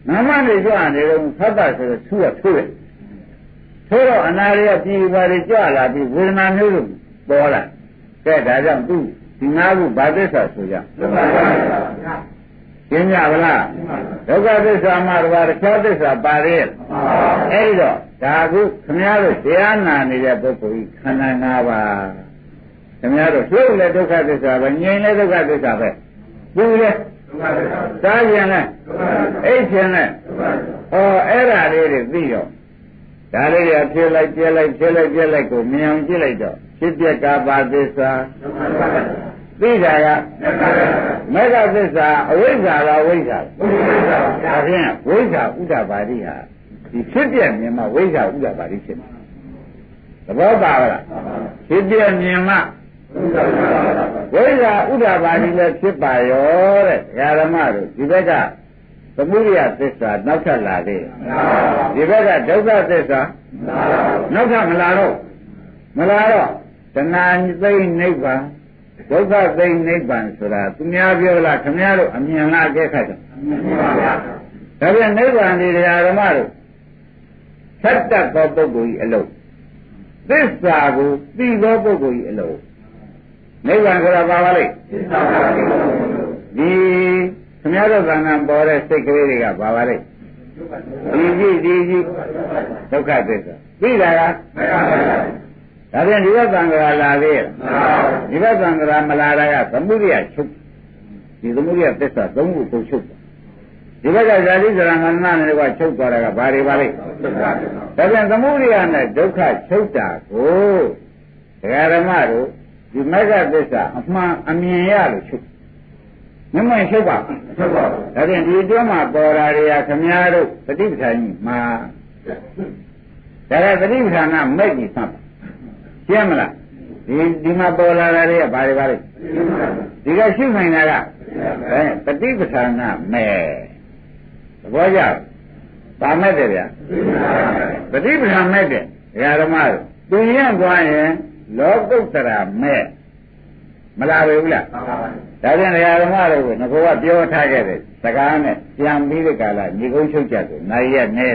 နာမနေကြနေတော့သတ္တဆိုတော့သူ့ရထိုးတယ်ထိုးတော့အနာရည်ပြည်ပါလေကြွလာပြီးဝေဒနာမျိုးလိုပေါ်လာကဲဒါကြောင့်သူဒီငါးခုဘာသစ္စာဆိုကြဒုက္ခသစ္စာရှင်းကြပါလားဒုက္ခသစ္စာမှာတော့တခြားသစ္စာပါရဲ့အဲ့တော့ဒါခုခမည်းတော်တရားနာနေတဲ့ပုဂ္ဂိုလ်ကြီးခန္ဓာ၅ပါးခမည်းတော်လှုပ်လဲဒုက္ခသစ္စာပဲငြိမ်လဲဒုက္ခသစ္စာပဲပြုလဲဒုက္ခသစ္စာစားရင်လဲဒုက္ခသစ္စာအိတ်ခြင်းလဲဒုက္ခသစ္စာဩအဲ့ဒါလေးတွေသိတော့ဒါလေးတွေဖြစ်လိုက်ပြက်လိုက်ဖြစ်လိုက်ပြက်လိုက်ကိုမြင်အောင်ကြည့်လိုက်တော့ဖြစ်ပြက်ကပါသစ္စာဒုက္ခသစ္စာသိတာကမေဃသစ္စာအဝိဇ္ဇာလားဝိဇ္ဇာဝိဇ္ဇာဒါဖြင့်ဝိဇ္ဇာဥဒ္ဒပါတိဟာဒီဖြစ်ပြမြင်မှဝိဇ္ဇာဥဒ္ဒပါတိဖြစ်တယ်သဘောပါလားဖြစ်ပြမြင်မှဝိဇ္ဇာဥဒ္ဒပါတိလည်းဖြစ်ပါရောတဲ့ဓမ္မတို့ဒီဘက်ကသမုဒိယသစ္စာနောက်ထပ်လာသေးဒီဘက်ကဒုက္ခသစ္စာနောက်ထပ်မလာတော့မလာတော့တဏှာသိနိဗ္ဗာန်ဒုက္ခသိနိဗ္ဗာန်ဆိုတာသူများပြောလားခင်ဗျားတို့အမြင်လားအကဲခတ်တယ်အမြင်ပါဗျာဒါပြန်နိဗ္ဗာန်ဒီတရားဓမ္မတို့သတ္တသောပုဂ္ဂိုလ်ကြီးအလုံးသစ္စာကိုသိသောပုဂ္ဂိုလ်ကြီးအလုံးနိဗ္ဗာန်ဆိုတာဘာပါလဲသစ္စာပါဒီခင်ဗျားတို့ကံကံပေါ်တဲ့စိတ်ကလေးတွေကဘာပါလဲဒီကြီးဒီကြီးဒုက္ခသစ္စာသိတာကဒါပြန်ဒီဘက်သံဃာလာသေးရဲ့ဒီဘက်သံဃာမလာတာကသမုဒိယချုပ်ဒီသမုဒိယသစ္စာသုံးခုကိုချုပ်ဒီဘက်ကဇာတိဇရဏနာနဲ့ကချုပ်သွားတာကဘာတွေပါလဲဒါပြန်သမုဒိယနဲ့ဒုက္ခချုပ်တာကိုဒကာဓမ္မတို့ဒီမဂ္ဂသစ္စာအမှန်အမြင်ရလို့ချုပ်မမှန်ချုပ်ပါချုပ်ပါဒါပြန်ဒီအတွင်းမှာပေါ်တာတွေကခမည်းတော်ပฏิပဌာန်ကြီးမှာဒါကပฏิပဌာန်ကမဲ့ကြီးသတ်ရှင်းမလားဒီဒီမှာပေါ်လာတာတွေကဘာတွေပါလဲဒီကရှင်းနိုင်တာကအဲပฏิပဌာနာမဲ့သဘောကျပါမဲ့တယ်ဗျာပฏิပဌာန်မဲ့တဲ့ဓမ္မတို့သူရင်သွားရင်လောကုတ္တရာမဲ့မလာဘူးလားဒါပြန်ဓမ္မတို့ကငါကပြောထားခဲ့တယ်စကားနဲ့ပြန်ပြီးတဲ့ကာလညီကုန်းချုပ်ကြတယ်နိုင်ရနဲ့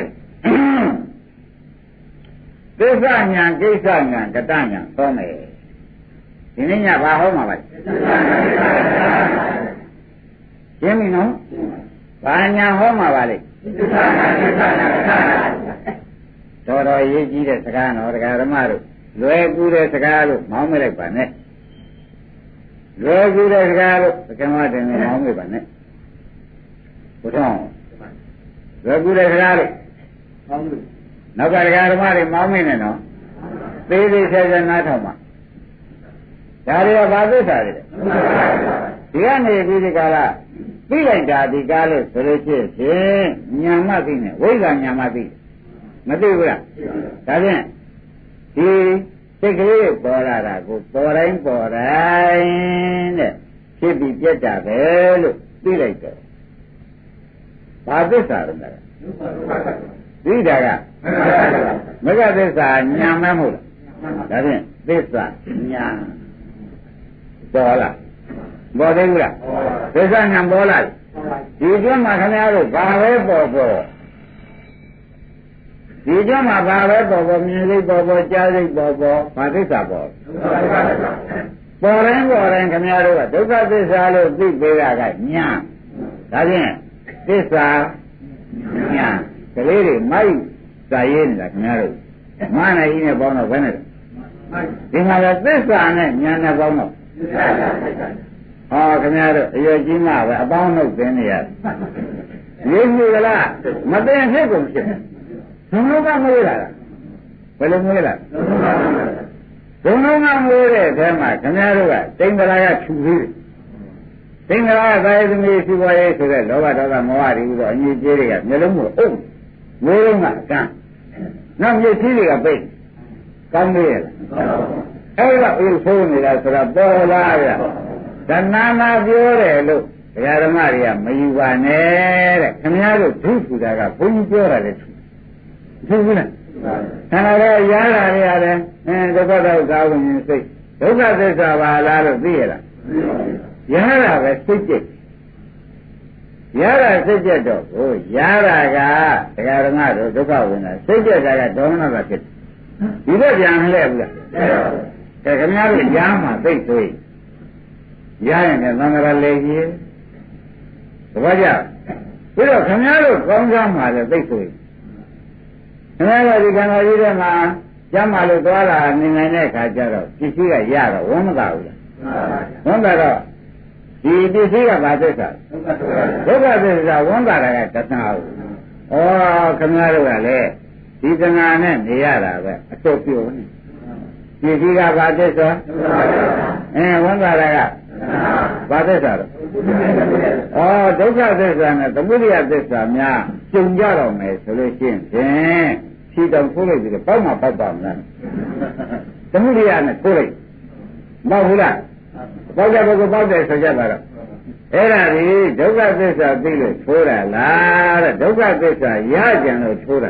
သစ္စာညာကိစ္စညာကတညာသောမယ်ဒီနေ့ညဘာဟောမှာပါရှင်းပြီနော်ဘာညာဟောမှာပါလေတော်တော်ရေးကြည့်တဲ့စကားနော်တရားဓမ္မတို့လွယ်ကူတဲ့စကားလို့မောင်းမလိုက်ပါနဲ့လွယ်ကူတဲ့စကားလို့သက္ကမတင်မောင်းမလိုက်ပါနဲ့ဘုရားလွယ်ကူတဲ့စကားလို့မောင်းလို့နောက်ကတရားဓမ္မတွေမောင်းမနေနော်သေးသေးချာချာနားထောင်ပါဒါတွေကဘာသစ္စာတွေဒီကနေဒီဒီကာလသိလိုက်တာဒီကားလို့ဆိုလို့ရှိရင်ညာမသိနေဝိဇ္ဇာညာမသိမသိဘူးလားဒါဖြင့်ဒီစိတ်ကလေးပေါ်လာတာကိုပေါ်တိုင်းပေါ်တိုင်းတဲ့ဖြစ်ပြီးပြတ်တာပဲလို့သိလိုက်တယ်ဘာသစ္စာလဲသိတာကမဂ္ဂသစ္စာညာမမဟုတ်လားဒါဖြင့်သစ္စာညာပေါ်လာပေါ်သေးဘူးလားသစ္စာညာပေါ်လာဒီကျမ်းမှာခင်ဗျားတို့ဘာပဲပေါ်ပေါ်ဒီကျမ်းမှာဘာပဲပေါ်ပေါ်မြင်စိတ်ပေါ်ပေါ်ကြားစိတ်ပေါ်ပေါ်ဘာသစ္စာပေါ်ပေါ်တိုင်းပေါ်တိုင်းခင်ဗျားတို့ကဒုက္ခသစ္စာလို့သိပေးတာကညာဒါဖြင့်သစ္စာညာကလေးတွေမိုက်စာရေးနေတာခင်ဗျားတို့မနိုင်ကြီးနဲ့ပေါင်းတော့ဘယ်နဲ့ဒီမှာကသစ္စာနဲ့ညာနဲ့ပေါင်းတော့ဟောခင်ဗျားတို့အရွယ်ကြီးမှပဲအပေါင်းနှုတ်သိနေရတယ်ရေးကြည့်ကြလားမသိရင်ဖြစ်ကုန်ဖြစ်ဘုံလုံးကမွေးလာတာဘယ်လိုမွေးလာဘုံလုံးကမွေးတဲ့အထဲမှာခင်ဗျားတို့ကတိင်္ဂလာကခြူသေးတယ်တိင်္ဂလာကသာယသမီးရှိပွားရေးဆိုတဲ့လောဘဒေါသမောဟတွေပြီးတော့အငြိကျေးတွေကမျိုးလုံးကိုအုပ်မွေးလုံးကအကန်းနောက်မြစ်ကြီးတွေကပိတ်ကောင်းမေးရလားအဲ့ဒါအေးဆိုးနေတာဆိုတော့ပေါ်လာဗျာဓနာနာပြောတယ်လို့ဘုရားဓမ္မတွေကမယူပါနဲ့တဲ့ခင်ဗျားတို့ဒုစူတာကဘုန်းကြီးပြောတာလေသူဘူးလားခန္ဓာရဲ့ရာတာတွေရတယ်အဲဒုက္ခတော့ကာဝဉ္စိတ်ဒုက္ခသစ္စာပါလားလို့သိရလားရာတာပဲစိတ်ကြိတ်ဒရတာစိတ်ကြက်တော့ကိုရတာကတရားဓမ္မတို့ဒုက္ခဝင်တာစိတ်ကြက်တာကဒေါမနတာဖြစ်ဒီတော့ပြန်လှည့်ဘူးလားကဲခင်ဗျားတို့ကြားမှာသိသွေးရရင်လည်းသံဃာလေကြီးသဘောကျပြီးတော့ခင်ဗျားတို့ကောင်းစားမှာလည်းသိသွေးခင်ဗျားတို့ဒီကံတော်ကြီးထဲမှာကျမ်းမာလို့သွားလာနေနိုင်တဲ့ခါကျတော့ပစ္စည်းကရတော့ဝမ်းမသာဘူးလားဝမ်းသာတော့ဒီပစ္စည်းကဘာသစ္စာဒုက္ခသစ္စာဝမ်းသာတာကတဏှာဟုတ်ဩခင်ဗျားတို့ကလည်းဒီတဏှာနဲ့နေရတာပဲအတော့ပြုတ်နေပစ္စည်းကဘာသစ္စာအဲဝမ်းသာတာကဘာသစ္စာတော့ဩဒုက္ခသစ္စာနဲ့သမုဒယသစ္စာများကျုံကြတော့မယ်ဆိုလို့ရှိရင်ဖြင့်ဖြီးတောင်ထိုးလိုက်ပြီးတော့ပေါက်မှာပေါက်ပါမလားသမုဒယနဲ့ထိုးလိုက်မဟုတ်ဘူးလားပေါက်တဲ့ဘက်ကပေါက်တယ်ဆိုကြပါတော့အဲ့ဒါဒီဒုက္ခသစ္စာသိလို့ထိုးတာလားတဲ့ဒုက္ခသစ္စာရကြံလို့ထိုးတာ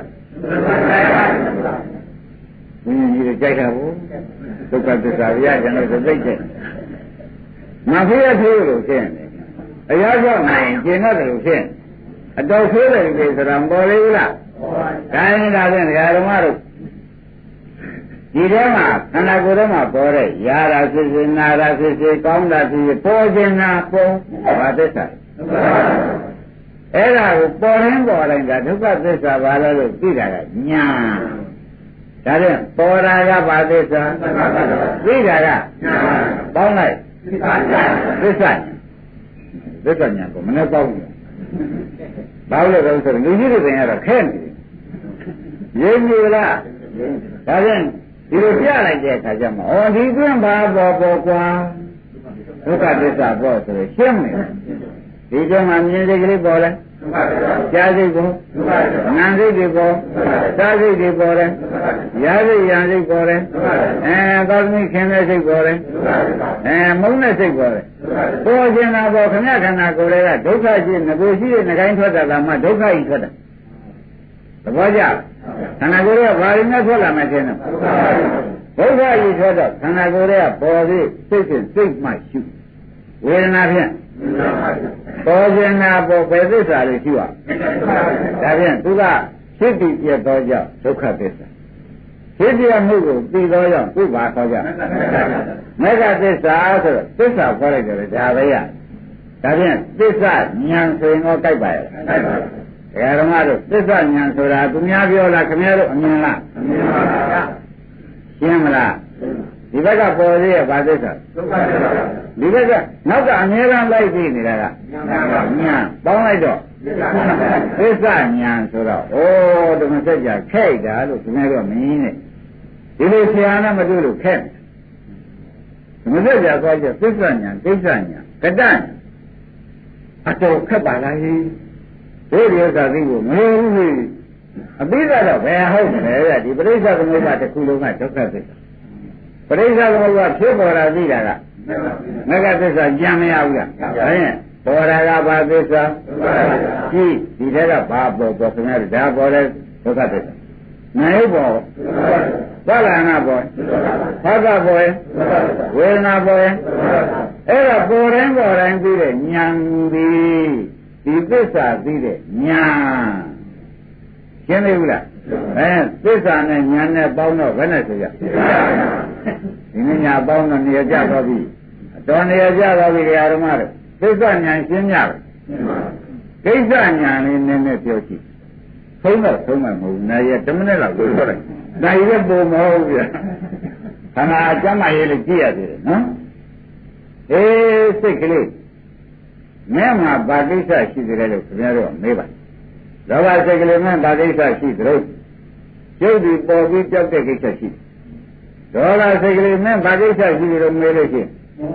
ဘုရားကြီးကြိုက်တာဘူးဒုက္ခသစ္စာရကြံလို့သိတဲ့မဖေးထိုးလို့ရှင်းတယ်အရာကြောင့်နိုင်ကျင်တော့လို့ရှင်းအတော်ဆိုးတယ်ဒီဆိုတာမပေါ်လေဘူးလားဒါရင်ဒါဖြင့်ဓမ္မတို့ဒီထဲမှာခန္ဓာကိုယ်ထဲမှာပေါ်တဲ့ရာရာဖြစ်ဖြစ်နာရာဖြစ်ဖြစ်ကောင်းတာဖြစ်ဖြစ်ပေါ်ခြင်းနာပေါ်ဘာသစ္စာအဲ့ဒါကိုပေါ်ရင်ပေါ်တိုင်းကဒုက္ခသစ္စာဘာလဲလို့သိတာကညာဒါဖြင့်ပေါ်တာကဘာသစ္စာသိတာကညာပေါင်းလိုက်သစ္စာသစ္စာသစ္စာညာကိုမနဲ့ပေါင်းဘူးဘာလို့လဲဆိုတော့လူကြီးတွေတင်ရတော့ခဲနေရင်းနေလားဒါဖြင့်ဒီလိုပြလိုက်တဲ့အခါကျမှဩဒီတွင်ဘာပေါ်ပေါ်ကွာဒုက္ခသစ္စာပေါ်ဆိုရင်ရှင်းမယ်ဒီကျမှမြင်စိတ်ကလေးပေါ်လဲကြားစိတ်ကိုနာစိတ်တွေပေါ်စားစိတ်တွေပေါ်တယ်ရားစိတ်ရံစိတ်ပေါ်တယ်အဲသောသမီးခင်တဲ့စိတ်ပေါ်တယ်အဲမုန်းတဲ့စိတ်ပေါ်တယ်ပေါ်ခြင်းတာပေါ်ခဏခဏကိုယ်တွေကဒုက္ခရှိငကိုရှိတဲ့ငကိုင်းထွက်တာကမှဒုက္ခကြီးထွက်တာသဘောကျခန္ဓာကိုယ်ကဘာရင်းနဲ့ထွက်လာမှခြင်းတော့ဒုက္ခကြီးထွက်တော့ခန္ဓာကိုယ်ကပေါ်ပြီးစိတ်ဖြင့်စိတ်မှရှုဝေဒနာဖြင့်ပေါ်ခြင်းနာပေါ်ပဲသစ္စာလေးရှုရဒါဖြင့်သူကဖြစ်ပြီးပြတ်သောကြောင့်ဒုက္ခသစ္စာဖြစ်ပြမှုကိုပြီးသောကြောင့်သူ့ဘာခေါ်ကြမေဃသစ္စာဆိုတော့သစ္စာခေါ်လိုက်တယ်ဒါပဲရဒါဖြင့်သစ္စာဉာဏ်ဆိုရင်တော့ကြိုက်ပါရဲ့ကြိုက်ပါဓမ္မတို့သစ္စာဉာဏ်ဆိုတာသူများပြောလားခင်ဗျားတို့အမြင်လားအမြင်ပါဗျာရှင်းမလားဒီဘက်ကပေါ်သေးရဲ့ဗာသစ္စာဒုက္ခသစ္စာဒီဘက်ကနောက်ကအမြဲတမ်းလိုက်ပြီးနေတာကဉာဏ်ပေါင်းလိုက်တော့သစ္စာဉာဏ်ဆိုတော့ဩဓမ္မစကြာခဲ့တာလို့ခင်ဗျားတို့မင်းနဲ့ဒီလိုဆရာနဲ့မတွေ့လို့ခဲ့ဓမ္မစကြာဆိုကြသစ္စာဉာဏ်ကိစ္စဉာဏ်ကတ္တအတော်ခက်ပါလားဟိဒီဥစ္စာသိဖို့မလိုဘူးအပိဓာတော့ဘယ်ဟုတ်မလဲဒီပရိစ္ဆေသမုပ္ပါတစ်ခုလုံးကဒုက္ခသစ္စာပရိစ္ဆေသမုပ္ပါဖြစ်ပေါ်လာသိတာကမဂ္ဂသစ္စာကြံမရဘူးလားဒါရင်ပေါ်တာကဘာသစ္စာကြည့်ဒီထဲကဘာပေါ်ပေါ်ခင်ဗျားတို့ဒါပေါ်တဲ့ဒုက္ခသစ္စာနာယုပေါ်သလနာပေါ်ဖသပေါ်ဝေဒနာပေါ်အဲ့ဒါပေါ်တိုင်းပေါ်တိုင်းပြီးတဲ့ဉာဏ်ပြီးဒီသစ္စာသိတဲ့ဉာဏ်ရှင်းပြီဘူးလားအဲသစ္စာနဲ့ဉာဏ်နဲ့ပေါင်းတော့ဘယ်နဲ့ဆိုရဒီနေ့ညာပေါင်းတော့နေရာကြတော့ပြီတော်နေရာကြတော့ပြီဓမ္မတို့သစ္စာဉာဏ်ရှင်းကြတယ်ကိစ္စဉာဏ်လေးနည်းနည်းပြောကြည့်သုံးတော့သုံးမှမဟုတ်ဘူးနိုင်ရတစ်မိနစ်လောက်ပြောလိုက်နိုင်ရပုံမဟုတ်ဗျာခန္ဓာအကျမ်းမရေးလေးကြည့်ရသေးတယ်နော်အေးစိတ်ကလေးမင်းမှာဗာကိစ္စရှိသေးတယ်လို့ခင်ဗျားတို့မေးပါလောဘစိတ်ကလေးမင်းဗာကိစ္စရှိသလိုကျုပ်ဒီပေါ်ပြီးကြောက်တဲ့ကိစ္စရှိဒေါသစိတ်ကလေးမင်းဗာကိစ္စရှိတယ်လို့မေးလို့ရှိရင်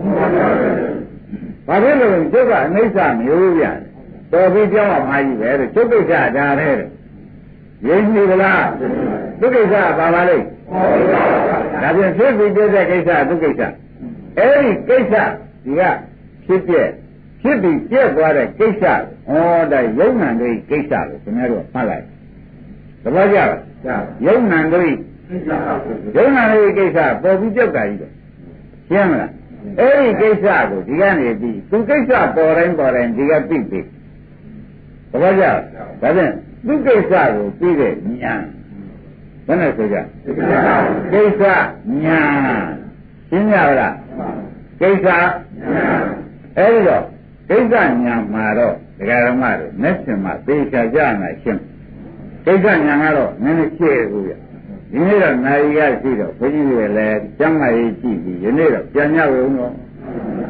ဘာဖြစ်လို့ကျုပ်ကအနိစ္စမျိုးပြပေါ်ပြီးကြောက်အောင်မှာကြီးပဲတဲ့ကျုပ်ကိစ္စဒါတဲ့ရင်းပြီလားဒုက္ခိစ္စပါပါလိမ့်ဒါပြန်ဖြစ်ပြီးပြတဲ့ကိစ္စဒုက္ခိစ္စအဲ့ဒီကိစ္စဒီကဖြစ်ပြဖြစ်ပြီးပြက်သွားတဲ့ကိစ္စဩဒါယုံနံတို့ကိစ္စကိုခင်ဗျားတို့မှတ်လိုက်သဘောကျလားယုံနံတို့ယုံနံတို့ကိစ္စပေါ်ပြီးပြက်တာကြီးတော့ရှင်းမလားအဲ့ဒီကိစ္စကိုဒီကနေပြီးသူကိစ္စပေါ်တိုင်းပေါ်တိုင်းဒီကသိပြီဘောကြဒါဖြင့်သူကိစ္စကိုပြီးတဲ့ညာဘယ်နဲ့ဆိုကြကိစ္စညာရှင်းကြလားကိစ္စအဲဒီတော့ကိစ္စညာမှာတော့ဒကာဓမ္မတို့မျက်စင်မှာသေချာကြနာရှင်းကိစ္စညာကတော့နည်းနည်းရှင်းဘူးဗျဒီနေ့တော့နိုင်ရရှိတော့ဘုန်းကြီးတွေလည်းကျမ်းမာရေးကြည့်ပြီးယနေ့တော့ပြန်ရအောင်တော့